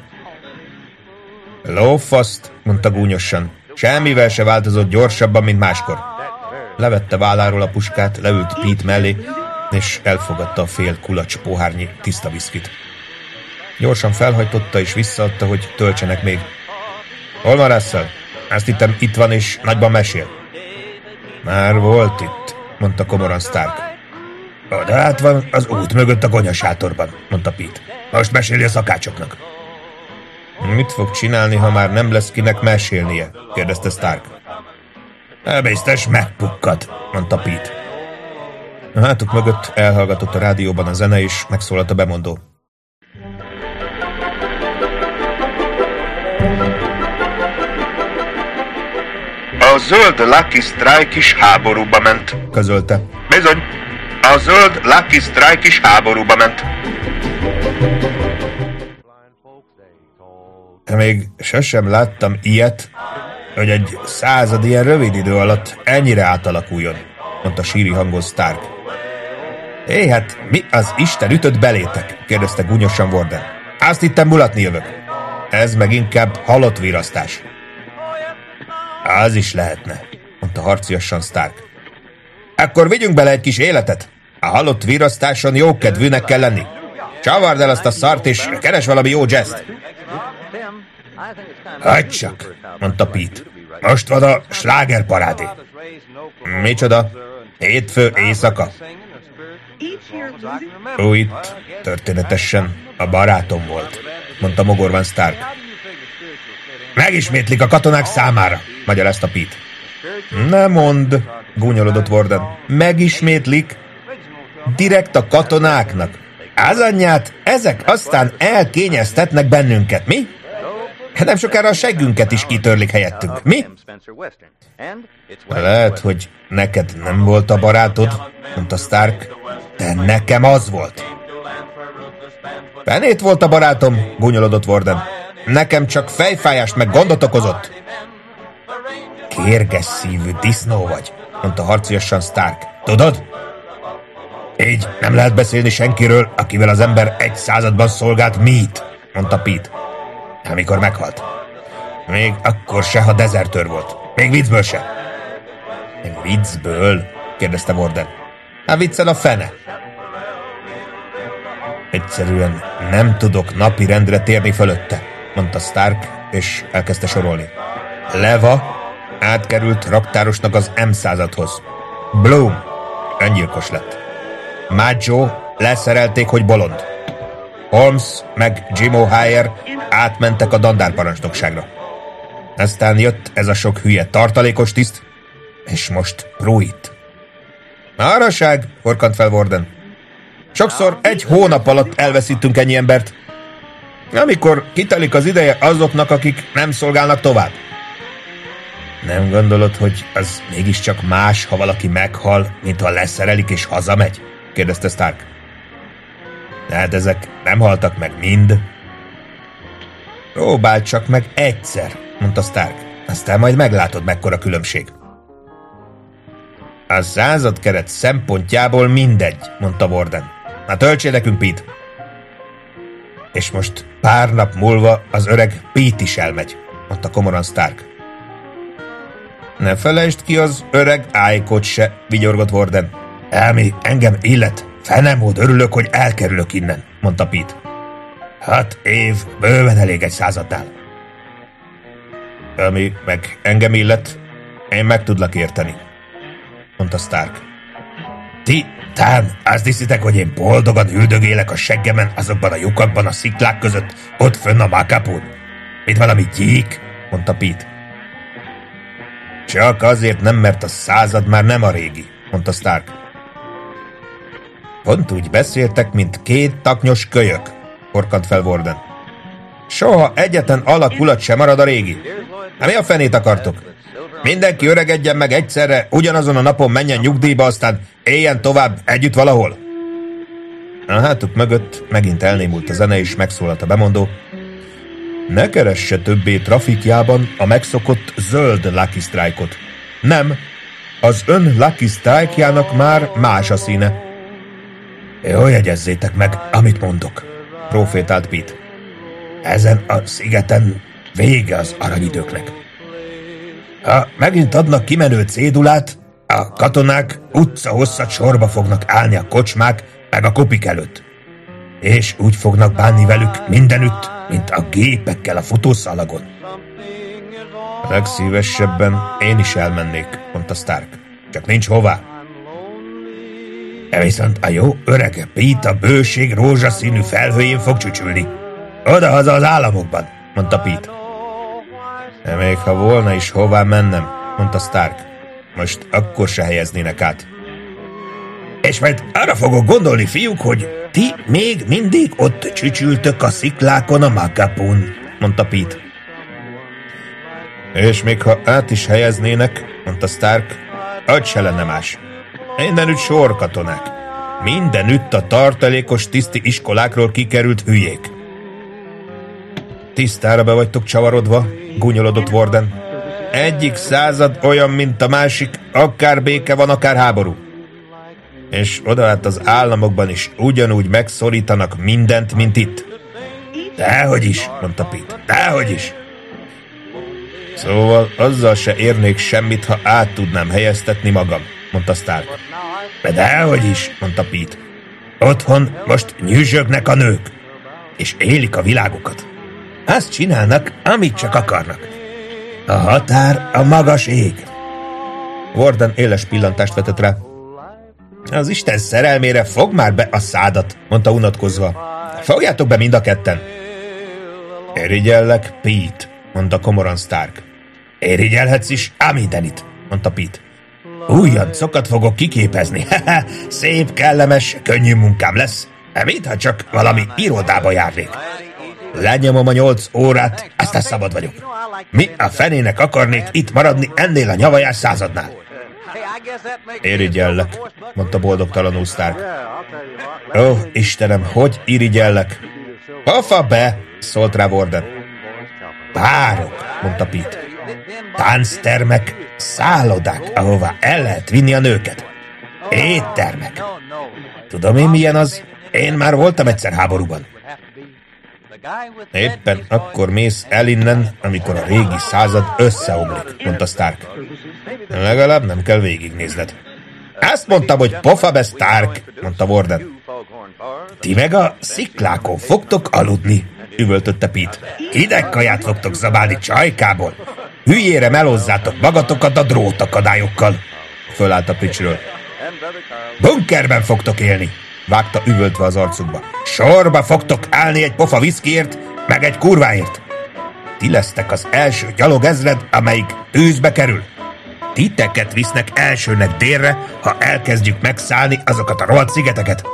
Lófaszt, mondta gúnyosan. Semmivel se változott gyorsabban, mint máskor. Levette válláról a puskát, leült Pete mellé, és elfogadta a fél kulacs pohárnyi tiszta viszkit. Gyorsan felhajtotta és visszaadta, hogy töltsenek még. Hol van Russell? Azt hittem, itt van és nagyban mesél. Már volt itt, mondta komoran Stark. Oda át van az út mögött a gonyasátorban, mondta Pete. Most meséli a szakácsoknak. Mit fog csinálni, ha már nem lesz kinek mesélnie? Kérdezte Stark. Biztos megpukkad, mondta Pete. A hátuk mögött elhallgatott a rádióban a zene, és megszólalt a bemondó. A zöld Lucky Strike is háborúba ment, közölte. Bizony, a zöld Lucky Strike is háborúba ment. Még sosem láttam ilyet, hogy egy század ilyen rövid idő alatt ennyire átalakuljon, mondta síri hangon Stark. Hé, hát mi az Isten ütött belétek? Kérdezte gúnyosan Warden. Azt hittem mulatni jövök. Ez meg inkább halott virasztás. Az is lehetne, mondta harciasan Stark. Akkor vigyünk bele egy kis életet. A halott virasztáson jókedvűnek kell lenni. Csavard el azt a szart, és keres valami jó jazzt. Hagyd csak, mondta Pete. Most van a slágerparádé. Micsoda? Hétfő éjszaka. Ó, itt történetesen a barátom volt, mondta mogorvan Stark. Megismétlik a katonák számára, magyarázta Pete. Ne mondd, gúnyolodott Warden. Megismétlik? Direkt a katonáknak. Az anyját, ezek aztán elkényeztetnek bennünket, mi? Nem sokára a seggünket is kitörlik helyettünk, mi? Lehet, hogy neked nem volt a barátod, mondta Stark, de nekem az volt. Penét volt a barátom, gúnyolodott Warden. Nekem csak fejfájást meg gondot okozott. Kérges szívű disznó vagy, mondta harciasan Stark. Tudod? Így nem lehet beszélni senkiről, akivel az ember egy században szolgált Meade, mondta Pete. Amikor meghalt. Még akkor se, ha dezertőr volt. Még viccből se. Még viccből? Kérdezte Warden. Hát viccel a fene. Egyszerűen nem tudok napi rendre térni fölötte, mondta Stark, és elkezdte sorolni. Leva átkerült raktárosnak az M századhoz. Bloom öngyilkos lett. Maggio leszerelték, hogy bolond. Holmes meg Jim O'Hare átmentek a dandárparancsnokságra. Aztán jött ez a sok hülye tartalékos tiszt, és most Pruitt. Máraság, horkant fel Warden. Sokszor egy hónap alatt elveszítünk ennyi embert. Amikor kitelik az ideje azoknak, akik nem szolgálnak tovább. Nem gondolod, hogy az mégiscsak más, ha valaki meghal, mint ha leszerelik és hazamegy? Kérdezte Stark. Hát ezek nem haltak meg mind. Próbáld csak meg egyszer, mondta Stark. Aztán majd meglátod, mekkora különbség. A századkeret szempontjából mindegy, mondta Warden. Na töltsél nekünk, Pete. És most pár nap múlva az öreg Pete is elmegy, mondta komoran Stark. Ne felejtsd ki az öreg Ájkot se, vigyorgott Warden. Elmi, engem illet. Fenemód örülök, hogy elkerülök innen, mondta Pete. Hat év bőven elég egy századnál. Ami meg engem illet, én meg tudlak érteni, mondta Stark. Ti, tán, azt hiszitek, hogy én boldogan üldögélek a seggemen azokban a lyukakban a sziklák között, ott fönn a Makapun? Mint valami gyík, mondta Pete. Csak azért nem, mert a század már nem a régi, mondta Stark. Pont úgy beszéltek, mint két taknyos kölyök, horkant fel Warden. Soha egyetlen alakulat sem marad a régi. Hát mi a fenét akartok? Mindenki öregedjen meg egyszerre, ugyanazon a napon menjen nyugdíjba, aztán éljen tovább együtt valahol. A hátuk mögött megint elnémult a zene, és megszólalt a bemondó. Ne keresse többé trafikjában a megszokott zöld Lucky Strike-ot. Nem, az ön Lucky Strike-jának már más a színe. Jó, jegyezzétek meg, amit mondok, profétált Pete. Ezen a szigeten vége az aranyidőknek. Ha megint adnak kimenő cédulát, a katonák utca hosszat sorba fognak állni a kocsmák meg a kopik előtt. És úgy fognak bánni velük mindenütt, mint a gépekkel a futószalagon. Legszívesebben én is elmennék, mondta Stark. Csak nincs hová. E viszont a jó örege Pete a bőség rózsaszínű felhőjén fog csücsülni. Odahaza az államokban, mondta Pete. De még ha volna is hová mennem, mondta Stark. Most akkor se helyeznének át. És majd arra fogok gondolni, fiúk, hogy ti még mindig ott csücsültök a sziklákon a Makapun, mondta Pete. És még ha át is helyeznének, mondta Stark, az se lenne más. Mindenütt sorkatonák. Mindenütt a tartalékos tiszti iskolákról kikerült hülyék. Tisztára be vagytok csavarodva, gúnyolodott Warden. Egyik század olyan, mint a másik, akár béke van, akár háború. És odaát az államokban is ugyanúgy megszorítanak mindent, mint itt. Dehogy is, mondta Pete, dehogy is. Szóval azzal se érnék semmit, ha át tudnám helyeztetni magam, mondta Stark. De dehogy is, mondta Pete. Otthon most nyüzsögnek a nők, és élik a világukat. Azt csinálnak, amit csak akarnak. A határ a magas ég. Warden éles pillantást vetett rá. Az Isten szerelmére fog már be a szádat, mondta unatkozva. Fogjátok be mind a ketten. Irigyellek, Pete, mondta komoran Stark. Irigyelhetsz is, ám mindenit, mondta Pete. Újoncokat fogok kiképezni. Szép, kellemes, könnyű munkám lesz. Mintha csak valami irodába járnék. Lenyomom a nyolc órát, aztán szabad vagyok. Mi a fenének akarnék itt maradni ennél a nyavajás századnál? Irigyellek, mondta boldogtalanul Stark. Ó, Istenem, hogy irigyellek? Hafa be, szólt rá Warden. Bárok, mondta Pete. Tánctermek, szállodák, ahová el lehet vinni a nőket. Éttermek. Tudom én, milyen az? Én már voltam egyszer háborúban. Éppen akkor mész el innen, amikor a régi század összeomlik, mondta Stark. Legalább nem kell végignézned. Azt mondtam, hogy pofa be, Stark, mondta Warden. Ti meg a sziklákon fogtok aludni, üvöltötte Pete. Hideg kaját fogtok zabálni csajkából. Hülyére melozzátok magatokat a drótakadályokkal. Fölállt a Pritchről. Bunkerben fogtok élni, vágta üvöltve az arcukba. Sorba fogtok állni egy pofa viszkiért, meg egy kurváért. Ti lesztek az első gyalogezred, amelyik tűzbe kerül. Titeket visznek elsőnek délre, ha elkezdjük megszállni azokat a rohadt szigeteket.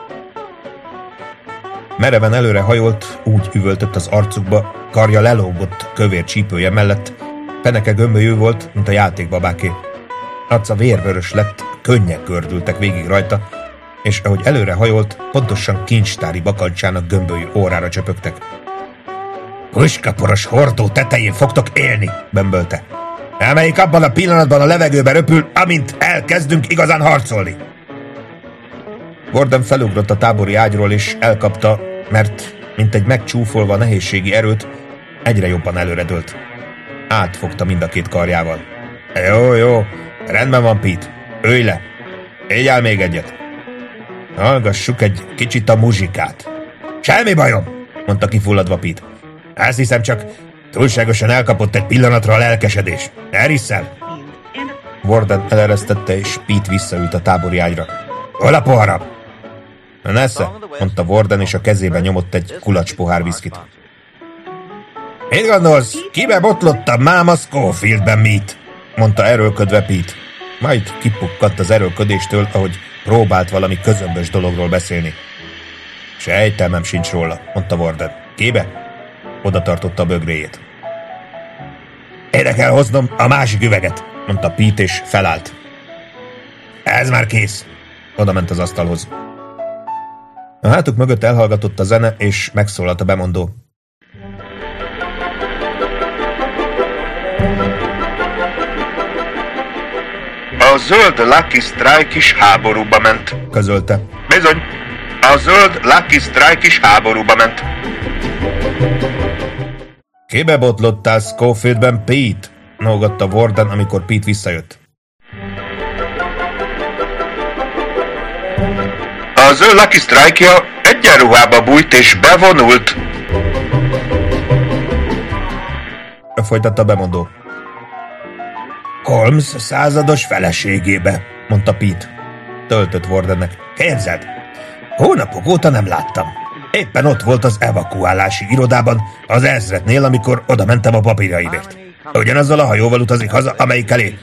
Mereven előre hajolt, úgy üvöltött az arcukba, karja lelógott kövér csípője mellett, peneke gömbölyű volt, mint a játékbabáké. Arca vérvörös lett, könnyek gördültek végig rajta, és ahogy előre hajolt, pontosan kincstári bakancsának gömbölyű órára csöpögtek. Puskaporos hordó tetején fogtok élni, bömbölte. Amelyik abban a pillanatban a levegőbe röpül, amint elkezdünk igazán harcolni. Warden felugrott a tábori ágyról, és elkapta, mert, mint egy megcsúfolva nehézségi erőt, egyre jobban előredőlt. Átfogta mind a két karjával. Jó, jó, rendben van, Pete. Ülj le. Így áll még egyet. Hallgassuk egy kicsit a muzsikát. Semmi bajom. mondta kifulladva Pete. Azt hiszem csak túlságosan elkapott egy pillanatra a lelkesedés. Elrisszel? Warden eleresztette, és Pete visszaült a tábori ágyra. Hol a pohara? Nesze, mondta Warden, és a kezében nyomott egy kulacs pohár viszkit. Mit gondolsz? Kibe botlottam máma Schofieldben mit? Mondta erőlködve Pete. Majd kipukkadt az erőlködéstől, ahogy próbált valami közömbös dologról beszélni. Sejtelmem sincs róla, mondta Warden. Kibe? Oda tartotta a bögréjét. Ide kell hoznom a másik üveget, mondta Pete, és felállt. Ez már kész. Oda ment az asztalhoz. A hátuk mögött elhallgatott a zene, és megszólalt a bemondó. A zöld Lucky Strike is háborúba ment, közölte. Bizony, a zöld Lucky Strike is háborúba ment. Kibe botlottál Schofieldben, Pete? Nógatta Warden, amikor Pete visszajött. A zöld Lucky Strike-ja egyenruhába bújt és bevonult. Folytatta a bemondó. Holmes százados feleségébe, mondta Pete. Töltött Wardennek. Képzeld, hónapok óta nem láttam. Éppen ott volt az evakuálási irodában, az ezrednél, amikor oda mentem a papírjaimért. Ugyanazzal a hajóval utazik haza, amelyik elé.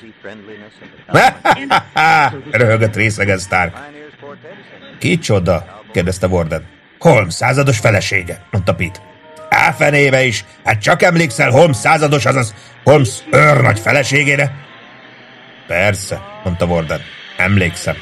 Röhögött részegen Stark. Kicsoda? Kérdezte Warden. Holmes százados felesége, mondta Pete. Á, fenébe is, hát csak emlékszel Holmes százados, azaz Holmes őrnagy feleségére? Persze, mondta Warden. Emlékszem.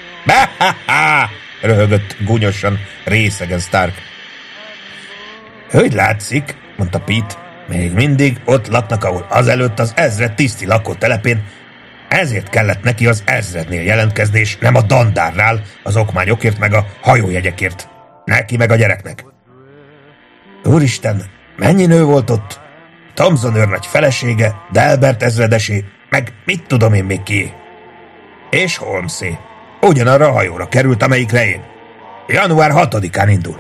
Röhögött gúnyosan részegen Stark. Hogy látszik, mondta Pete, még mindig ott laknak, ahol azelőtt az ezred tiszti lakótelepén. Ezért kellett neki az ezrednél jelentkezni, és nem a dandárnál az okmányokért meg a hajójegyekért. Neki meg a gyereknek. Úristen, mennyi nő volt ott? Thompson őrnagy felesége, Delbert ezredesé, meg mit tudom én még ki. És Holmesé. Ugyanarra a hajóra került, amelyikre én. január hatodikán indul.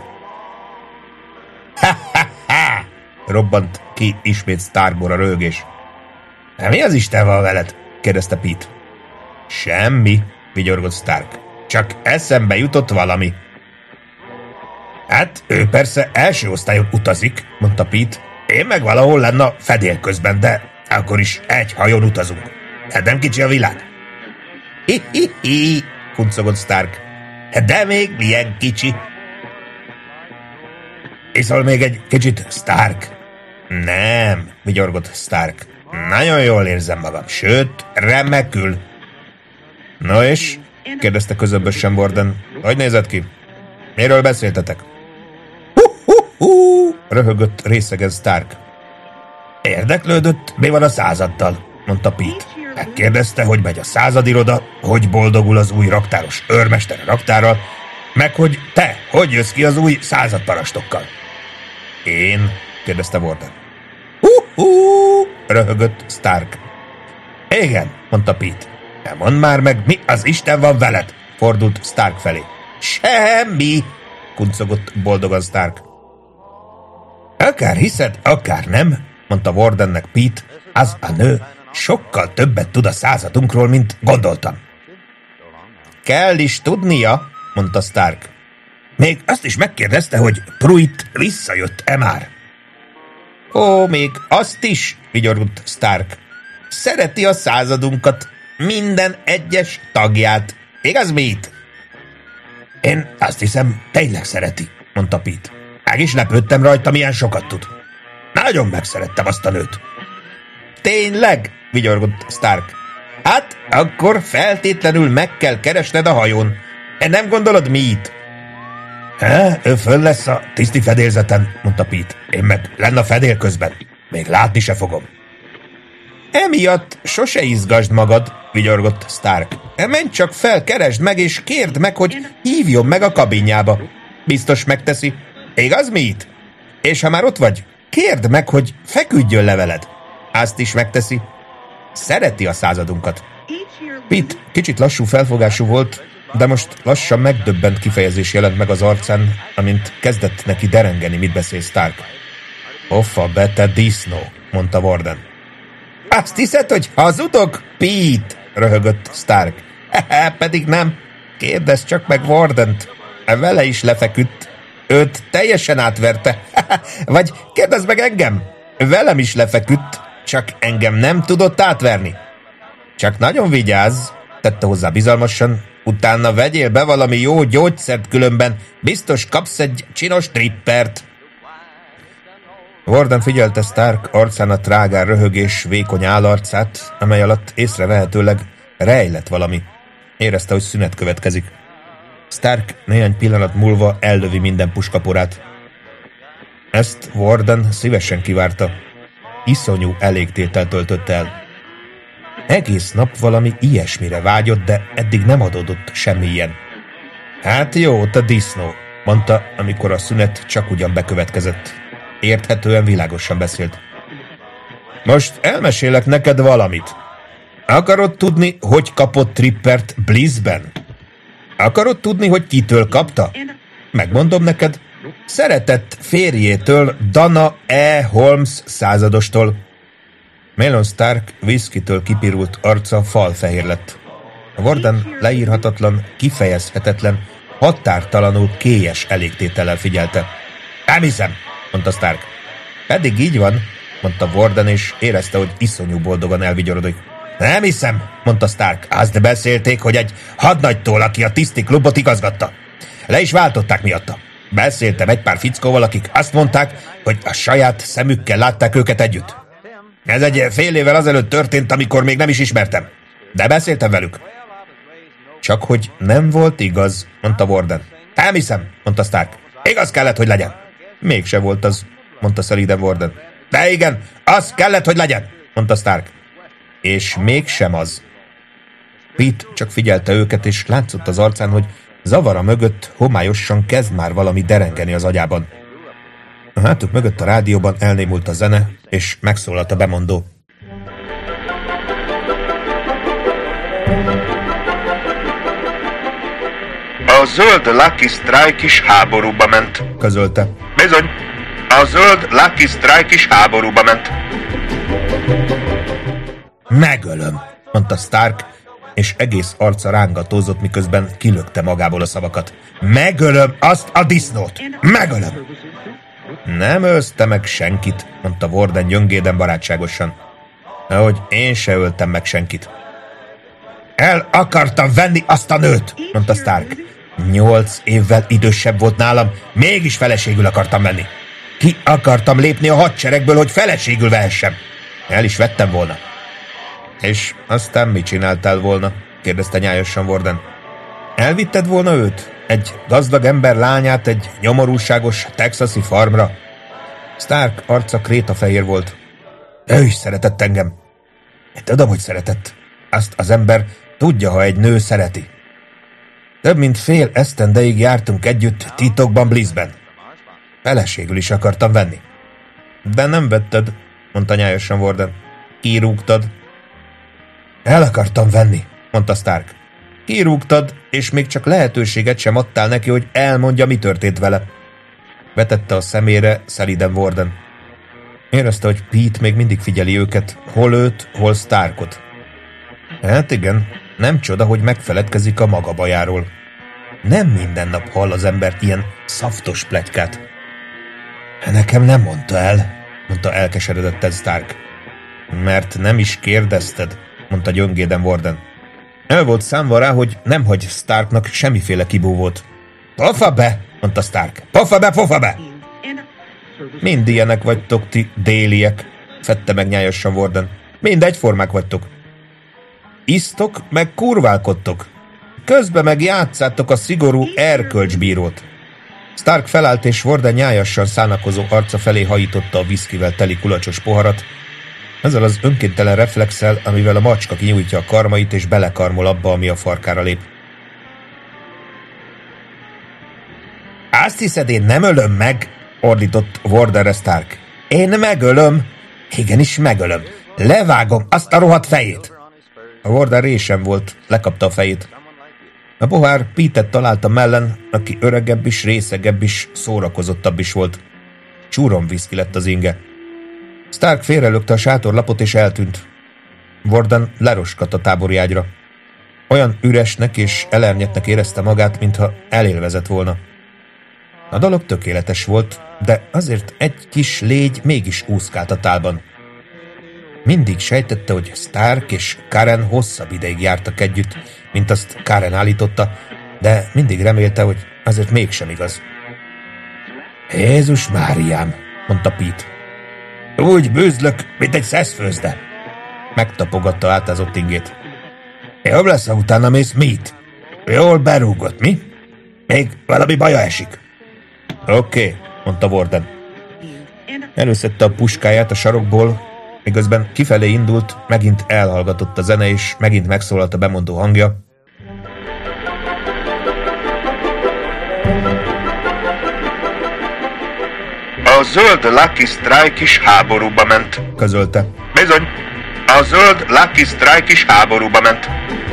Ha-ha-ha! Robbant ki ismét Starkból a röhögés. Mi az Isten van veled? Kérdezte Pete. Semmi, vigyorgott Stark. Csak eszembe jutott valami. Hát, ő persze első osztályon utazik, mondta Pete. Én meg valahol lenne a fedél közben, de akkor is egy hajón utazunk. Hát nem kicsi a világ? Hi-hi-hi, kuncogott Stark. De még milyen kicsi. Iszol még egy kicsit, Stark? Nem, vigyorgott Stark. Nagyon jól érzem magam, sőt, remekül. No és? Kérdezte közömbösen Warden. Hogy nézett ki? Miről beszéltetek? Hú-hú-hú, röhögött részegen Stark. Érdeklődött, mi van a századdal, mondta Pete. Megkérdezte, hogy megy a századiroda, hogy boldogul az új raktáros őrmester raktárral, meg hogy te, hogy jössz ki az új századparastokkal. Én? kérdezte Warden. Hú-hú, röhögött Stark. Igen, mondta Pete. Nem mondd már meg, mi az Isten van veled? Fordult Stark felé. Semmi, kuncogott boldogan Stark. Akár hiszed, akár nem, mondta Wardennek Pete, az a nő sokkal többet tud a századunkról, mint gondoltam. Kell is tudnia, mondta Stark. Még azt is megkérdezte, hogy Pruitt visszajött-e már. Ó, még azt is, vigyorgott Stark. Szereti a századunkat, minden egyes tagját. Igaz, Pete? Én azt hiszem, tényleg szereti, mondta Pete. Meg is lepődtem rajta, milyen sokat tud. Nagyon megszerettem azt a nőt. Tényleg? Vigyorgott Stark. Hát, akkor feltétlenül meg kell keresned a hajón. Nem gondolod, mit? He, ő föl lesz a tiszti fedélzeten, mondta Pete. Én meg lenne a fedél közben. Még látni se fogom. Emiatt sose izgasd magad, vigyorgott Stark. Menj csak fel, keresd meg, és kérd meg, hogy hívjon meg a kabinjába. Biztos megteszi. Igaz, mit? És ha már ott vagy, kérd meg, hogy feküdjön le veled. Azt is megteszi. Szereti a századunkat. Pete kicsit lassú felfogású volt, de most lassan megdöbbent kifejezés jelent meg az arcán, amint kezdett neki derengeni, mit beszél Stark. Hoffa be, te disznó, mondta Warden. Azt hiszed, hogy hazudok, Pete? Röhögött Stark. Hehe, pedig nem. Kérdezz csak meg Wardent. Vele is lefeküdt. Őt teljesen átverte. Vagy kérdezz meg engem. Velem is lefeküdt, csak engem nem tudott átverni. Csak nagyon vigyázz, tette hozzá bizalmasan, utána vegyél be valami jó gyógyszert, különben biztos kapsz egy csinos trippert. Warden figyelte Stark arcán a trágár röhögés vékony állarcát, amely alatt észrevehetőleg rejlett valami. Érezte, hogy szünet következik. Stark néhány pillanat múlva ellövi minden puskaporát. Ezt Warden szívesen kivárta. Iszonyú elégtételt töltött el. Egész nap valami ilyesmire vágyott, de eddig nem adódott semmi ilyen. Hát jó, te disznó, mondta, amikor a szünet csak ugyan bekövetkezett. Érthetően világosan beszélt. Most elmesélek neked valamit. Akarod tudni, hogy kapott Trippert Blissben? Akarod tudni, hogy kitől kapta? Megmondom neked. Szeretett férjétől, Dana E. Holmes századostól. Melon Stark whiskytől kipirult arca falfehér lett. A Warden leírhatatlan, kifejezhetetlen, határtalanul kélyes elégtétellel figyelte. Nem hiszem, mondta Stark. Pedig így van, mondta Warden, és érezte, hogy iszonyú boldogan elvigyorodik. Nem hiszem, mondta Stark. Azt beszélték, hogy egy hadnagytól, aki a tiszti klubot igazgatta. Le is váltották miatta. Beszéltem egy pár fickóval, akik azt mondták, hogy a saját szemükkel látták őket együtt. Ez egy fél évvel azelőtt történt, amikor még nem is ismertem. De beszéltem velük. Csak hogy nem volt igaz, mondta Warden. Nem hiszem, mondta Stark. Igaz kellett, hogy legyen. Mégse volt az, mondta szelíden Warden. De igen, az kellett, hogy legyen, mondta Stark. És mégsem az. Pete csak figyelte őket, és látszott az arcán, hogy zavara mögött homályosan kezd már valami derengeni az agyában. A hátuk mögött a rádióban elnémult a zene, és megszólalt a bemondó. A zöld Lucky Strike is háborúba ment, közölte. Bizony, a zöld Lucky Strike is háborúba ment. Megölöm, mondta Stark, és egész arca rángatózott, miközben kilökte magából a szavakat. Megölöm azt a disznót! Megölöm! Nem ölszte meg senkit, mondta Warden gyöngéden barátságosan. Ahogy én se öltem meg senkit. El akartam venni azt a nőt, mondta Stark. Nyolc évvel idősebb volt nálam, mégis feleségül akartam venni. Ki akartam lépni a hadseregből, hogy feleségül vehessem. El is vettem volna. És aztán mit csináltál volna? Kérdezte nyájosan Warden. Elvitted volna őt? Egy gazdag ember lányát egy nyomorúságos texasi farmra? Stark arca krétafehér volt. Ő is szeretett engem. Én tudom, hogy szeretett. Azt az ember tudja, ha egy nő szereti. Több mint fél esztendeig jártunk együtt titokban Blissben. Feleségül is akartam venni. De nem vetted, mondta nyájosan Warden. Kirúgtad. El akartam venni, mondta Stark. Kirúgtad, és még csak lehetőséget sem adtál neki, hogy elmondja, mi történt vele. Vetette a szemére szelíden Warden. Érezte, hogy Pete még mindig figyeli őket, hol őt, hol Starkot. Hát igen, nem csoda, hogy megfeledkezik a maga bajáról. Nem minden nap hall az ember ilyen szaftos pletykát. Nekem nem mondta el, mondta elkeseredetten Stark. Mert nem is kérdezted, mondta gyöngéden Warden. El volt számva rá, hogy nem hagy Starknak semmiféle kibúvót. Pofa be, mondta Stark. Pofa be, pofa be! Mind ilyenek vagytok ti déliek, fette meg nyájosan Warden. Mind egyformák vagytok. Isztok, meg kurválkodtok. Közben meg játszátok a szigorú erkölcsbírót. Stark felállt, és Warden nyájasan szánakozó arca felé hajította a viszkivel teli kulacsos poharat, ezzel az önkéntelen reflexel, amivel a macska kinyújtja a karmait, és belekarmol abba, ami a farkára lép. Azt hiszed, én nem ölöm meg? Ordított Wardenre Stark. Én megölöm. Igenis megölöm. Levágom azt a rohadt fejét. A Warden résen volt, lekapta a fejét. A pohár Pete-et találta mellen, aki öregebb is, részegebb is, szórakozottabb is volt. Csúron viszki lett az inge. Stark félrelökte a sátorlapot és eltűnt. Warden leroskat a tábori ágyra. Olyan üresnek és elernyettnek érezte magát, mintha elélvezett volna. A dolog tökéletes volt, de azért egy kis légy mégis úszkált a tálban. Mindig sejtette, hogy Stark és Karen hosszabb ideig jártak együtt, mint azt Karen állította, de mindig remélte, hogy azért mégsem igaz. Jézus Máriám, mondta Pete. Úgy bűzlök, mint egy szeszfőzde. Megtapogatta átázott ingét. Jobb lesz, ha utána mész, mit? Jól berúgott, mi? Még valami baja esik. Oké, okay, mondta Warden. Előszedte a puskáját a sarokból, miközben kifelé indult, megint elhallgatott a zene, és megint megszólalt a bemondó hangja. A zöld Lucky Strike is háborúba ment, közölte. Bizony, a zöld Lucky Strike is háborúba ment.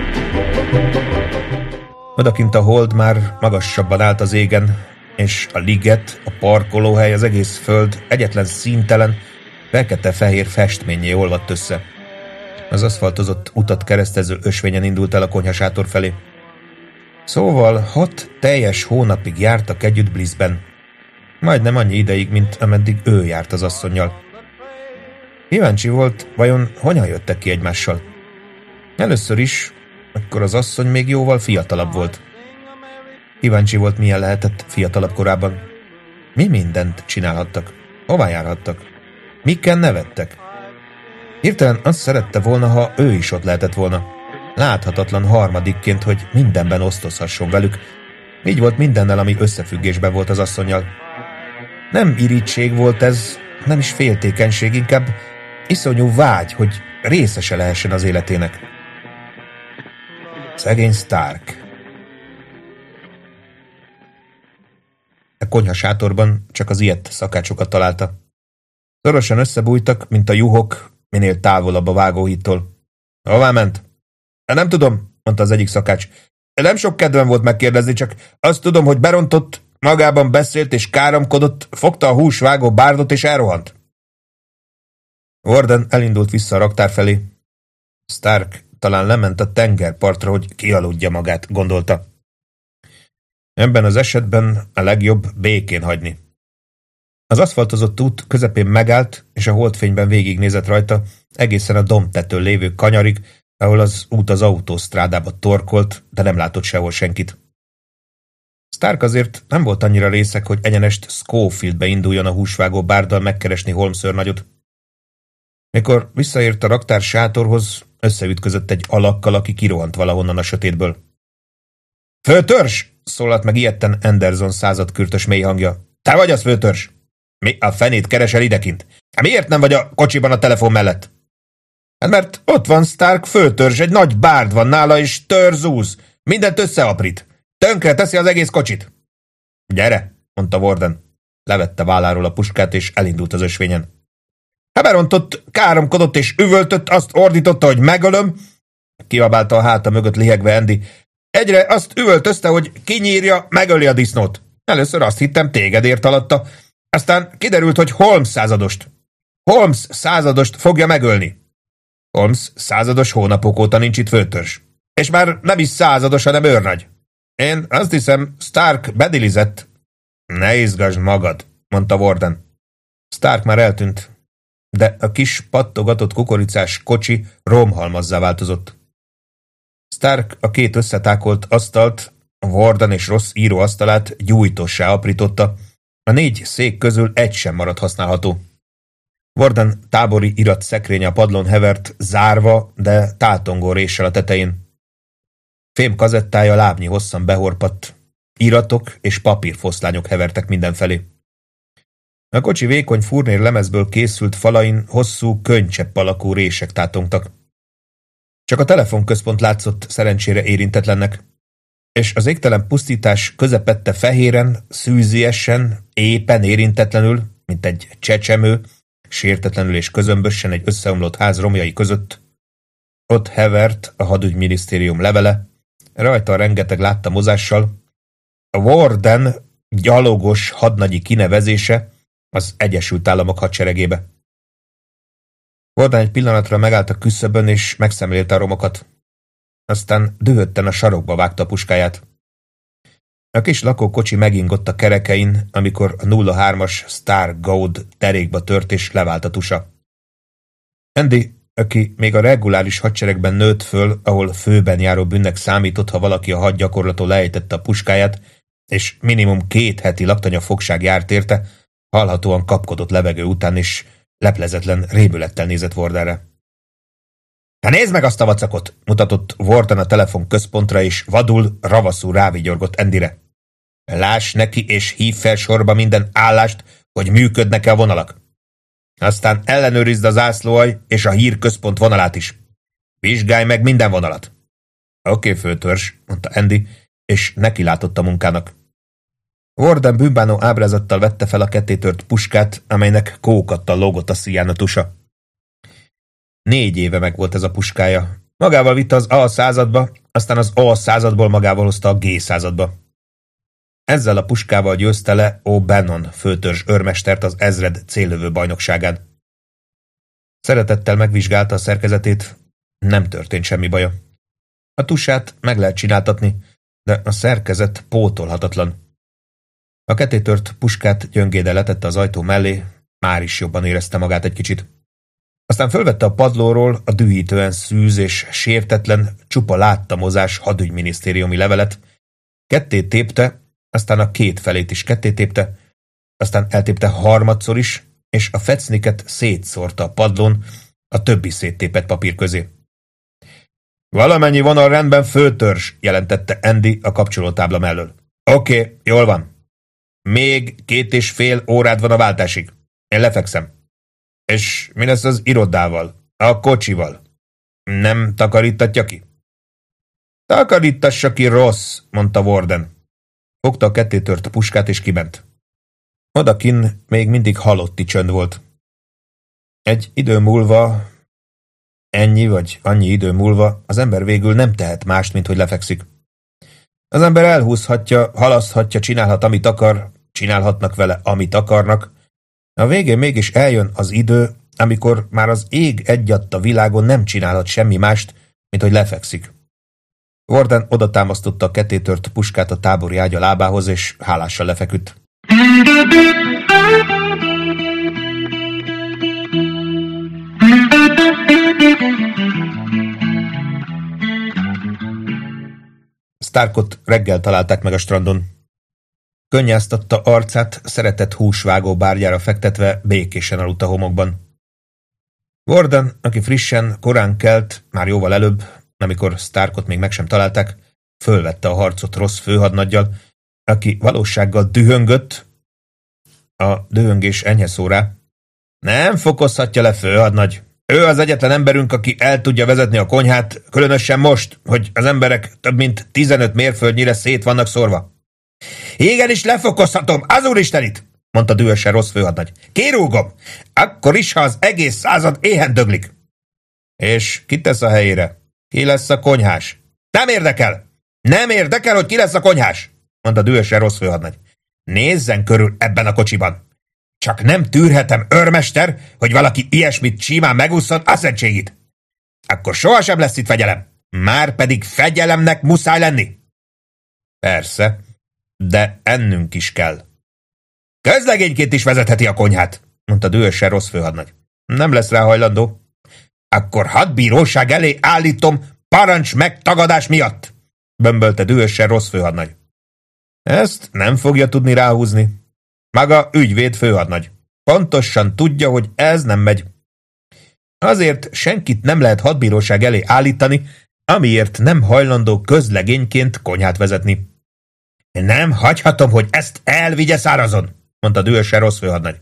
Odakint a hold már magasabban állt az égen, és a liget, a parkolóhely, az egész föld egyetlen színtelen, fekete-fehér festménnyé olvadt össze. Az aszfaltozott utat keresztező ösvényen indult el a konyhasátor felé. Szóval hat teljes hónapig jártak együtt Blissben. Majdnem annyi ideig, mint ameddig ő járt az asszonnyal. Kíváncsi volt, vajon hogyan jöttek ki egymással. Először is, akkor az asszony még jóval fiatalabb volt. Kíváncsi volt, milyen lehetett fiatalabb korában. Mi mindent csinálhattak? Hová járhattak? Miken nevettek? Hirtelen azt szerette volna, ha ő is ott lehetett volna. Láthatatlan harmadikként, hogy mindenben osztozhasson velük. Így volt mindennel, ami összefüggésben volt az asszonnyal. Nem irigység volt ez, nem is féltékenység, inkább iszonyú vágy, hogy részese lehessen az életének. Szegény Stark. A konyhasátorban csak az ilyet szakácsokat találta. Szorosan összebújtak, mint a juhok, minél távolabb a vágóhídtól. Hová ment? Nem tudom, mondta az egyik szakács. Nem sok kedvem volt megkérdezni, csak azt tudom, hogy berontott, magában beszélt és káromkodott, fogta a húsvágó bárdot és elrohant. Warden elindult vissza a raktár felé. Stark talán lement a tengerpartra, hogy kialudja magát, gondolta. Ebben az esetben a legjobb békén hagyni. Az aszfaltozott út közepén megállt, és a holdfényben végignézett rajta, egészen a dombtetőn lévő kanyarig, ahol az út az autósztrádába torkolt, de nem látott sehol senkit. Stark azért nem volt annyira részeg, hogy egyenest Schofieldbe induljon a húsvágó bárddal megkeresni Holmes őrnagyot. Mikor visszaért a raktár sátorhoz, összeütközött egy alakkal, aki kirohant valahonnan a sötétből. Főtörzs! Szólalt meg ijedten Anderson századkürtös mély hangja. Te vagy az, főtörzs? Mi a fenét keresel idekint? Miért nem vagy a kocsiban a telefon mellett? Hát mert ott van Stark főtörzs, egy nagy bárd van nála, és törzúz. Mindent összeaprít. Tönkre teszi az egész kocsit. Gyere, mondta Warden. Levette válláról a puskát, és elindult az ösvényen. Ha berontott, káromkodott és üvöltött, azt ordította, hogy megölöm. Kiabálta a háta mögött lihegve Andy. Egyre azt üvöltözte, hogy kinyírja, megöli a disznót. Először azt hittem, téged ért alatta. Aztán kiderült, hogy Holmes századost. Holmes századost fogja megölni. Holmes százados hónapok óta nincs itt főtörzs. És már nem is százados, hanem őrnagy. Én azt hiszem, Stark bedilizett. Ne izgasd magad, mondta Warden. Stark már eltűnt, de a kis pattogatott kukoricás kocsi romhalmazzá változott. Stark a két összetákolt asztalt, Warden és Ross íróasztalát gyújtossá aprította. A négy szék közül egy sem maradt használható. Warden tábori irat szekrénye a padlón hevert, zárva, de tátongó réssel a tetején. Fém kazettája lábnyi hosszan behorpadt. Iratok és papírfoszlányok hevertek mindenfelé. A kocsi vékony furnér lemezből készült falain hosszú, könycsepp alakú rések tátongtak. Csak a telefonközpont látszott szerencsére érintetlennek, és az égtelen pusztítás közepette fehéren, szűziesen, éppen érintetlenül, mint egy csecsemő, sértetlenül és közömbösen egy összeomlott ház romjai között. Ott hevert a hadügyminisztérium levele, rajta rengeteg láttamozással, a Warden gyalogos hadnagyi kinevezése az Egyesült Államok hadseregébe. Warden egy pillanatra megállt a küszöbön, és megszemlélte a romokat. Aztán dühötten a sarokba vágta a puskáját. A kis lakókocsi megingott a kerekein, amikor a nulla hármas Star Gaud derékba tört és levált a tusa. Andy, aki még a reguláris hadseregben nőtt föl, ahol főben járó bűnnek számított, ha valaki a hadgyakorlaton lejtette a puskáját, és minimum két heti laktanya fogság járt érte, hallhatóan kapkodott levegő után, és leplezetlen rémülettel nézett Wardenre. – Hát nézd meg azt a vacakot! – mutatott Warden a telefon központra, és vadul, ravaszul rávigyorgott Andyre. – Láss neki, és hív fel sorba minden állást, hogy működnek-e a vonalak. Aztán ellenőrizd a zászlóalj és a hírközpont vonalát is. Vizsgálj meg minden vonalat. – Oké, főtörzs – mondta Andy, és neki látott a munkának. Warden bűnbánó ábrázattal vette fel a kettétört puskát, amelynek kókattal lógott a szíján a tusa. Négy éve megvolt ez a puskája. Magával vitte az A századba, aztán az A századból magával hozta a G századba. Ezzel a puskával győzte le O'Bannon főtörzs őrmestert az ezred céllövő bajnokságán. Szeretettel megvizsgálta a szerkezetét, nem történt semmi baja. A tusát meg lehet csináltatni, de a szerkezet pótolhatatlan. A kettétört puskát gyöngéden letette az ajtó mellé, már is jobban érezte magát egy kicsit. Aztán fölvette a padlóról a dühítően szűz és sértetlen, csupa láttamozás hadügyminisztériumi levelet, ketté tépte, aztán a két felét is ketté tépte, aztán eltépte harmadszor is, és a fecniket szétszórta a padlón a többi széttépett papír közé. Valamennyi vonal rendben, főtörzs, jelentette Andy a kapcsolótábla mellől. Oké, okay, jól van. Még két és fél órád van a váltásig. Én lefekszem. És mi lesz az irodával? A kocsival? Nem takarítatja ki? Takarítassa ki, rossz, mondta Warden. Fogta a kettétört puskát és kiment. Odakin még mindig halotti csönd volt. Egy idő múlva, ennyi vagy annyi idő múlva az ember végül nem tehet mást, mint hogy lefekszik. Az ember elhúzhatja, halaszthatja, csinálhat, amit akar, csinálhatnak vele, amit akarnak. A végén mégis eljön az idő, amikor már az ég egyatt a világon nem csinálhat semmi mást, mint hogy lefekszik. Warden odatámasztotta a kettétört puskát a tábori ágya lábához, és hálással lefeküdt. Starkot reggel találták meg a strandon. Könnyáztatta arcát, szeretett húsvágó bárgyára fektetve békésen aludt a homokban. Warden, aki frissen, korán kelt, már jóval előbb, amikor Starkot még meg sem találták, fölvette a harcot Ross főhadnaggyal, aki valósággal dühöngött, a dühöngés enyhe szó rá. Nem fokozhatja le, főhadnagy. Ő az egyetlen emberünk, aki el tudja vezetni a konyhát, különösen most, hogy az emberek több mint tizenöt mérföldnyire szét vannak szórva. Igenis lefokozhatom, az úristenit, mondta dühösen Ross főhadnagy. Kirúgom, akkor is, ha az egész század éhen döglik. És ki tesz a helyére? Ki lesz a konyhás? Nem érdekel! Nem érdekel, hogy ki lesz a konyhás, mondta dühösen Ross főhadnagy. Nézzen körül ebben a kocsiban. Csak nem tűrhetem, őrmester, hogy valaki ilyesmit simán megússzon a szentségit. Akkor sohasem lesz itt fegyelem. Már pedig fegyelemnek muszáj lenni. Persze, de ennünk is kell. Közlegényként is vezetheti a konyhát, mondta dühösen Ross főhadnagy. Nem lesz rá hajlandó. Akkor hadbíróság elé állítom parancs megtagadás miatt, bömbölte dühösen Ross főhadnagy. Ezt nem fogja tudni ráhúzni. Maga ügyvéd főhadnagy. Pontosan tudja, hogy ez nem megy. Azért senkit nem lehet hadbíróság elé állítani, amiért nem hajlandó közlegényként konyhát vezetni. Nem hagyhatom, hogy ezt elvigye szárazon, mondta dühösen Ross főhadnagy.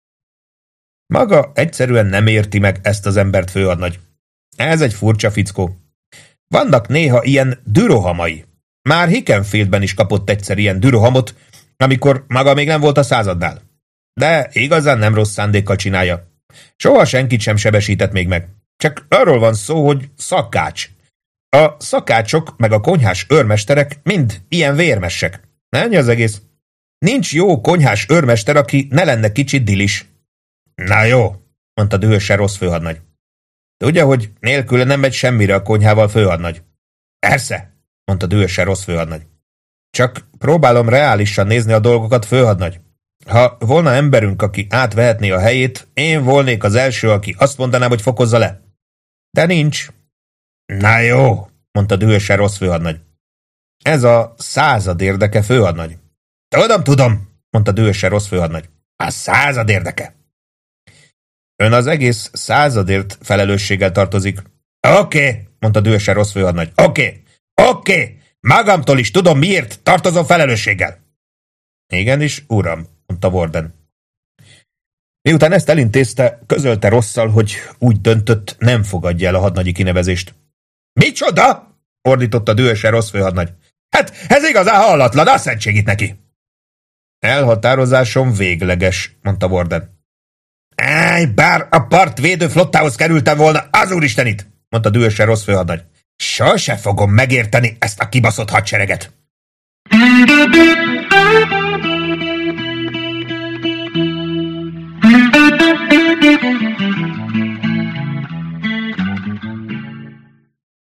Maga egyszerűen nem érti meg ezt az embert, főhadnagy. Ez egy furcsa fickó. Vannak néha ilyen dürohamai. Már Hickenfieldben is kapott egyszer ilyen dürohamot, amikor maga még nem volt a századnál. De igazán nem rossz szándékkal csinálja. Soha senkit sem sebesített még meg. Csak arról van szó, hogy szakács. A szakácsok meg a konyhás őrmesterek mind ilyen vérmessek. Ennyi az egész. Nincs jó konyhás őrmester, aki ne lenne kicsit dilis. Na jó, mondta dühösen Ross főhadnagy. Tudja, hogy nélküle nem megy semmire a konyhával, főhadnagy. Persze, mondta dühösen Ross főhadnagy. Csak próbálom reálisan nézni a dolgokat, főhadnagy. Ha volna emberünk, aki átvehetné a helyét, én volnék az első, aki azt mondanám, hogy fokozza le. De nincs. Na jó, mondta dühösen Ross főhadnagy. Ez a század érdeke, főhadnagy. Tudom, tudom, mondta dühösen Ross főhadnagy. A század érdeke. Ön az egész századért felelősséggel tartozik. Oké, okay, mondta dühösen Ross főhadnagy. Oké, okay, oké, okay. Magamtól is tudom, miért tartozom felelősséggel. Igenis, uram, mondta Warden. Miután ezt elintézte, közölte Rosszal, hogy úgy döntött, nem fogadja el a hadnagyi kinevezést. Micsoda? Ordította dühösen Ross főhadnagy. Hát ez igazán hallatlan, a szentség itt neki. Elhatározásom végleges, mondta Warden. Áj, bár a partvédő flottához kerültem volna, az úristenit, mondta dühösen Ross főhadnagy. Sose fogom megérteni ezt a kibaszott hadsereget.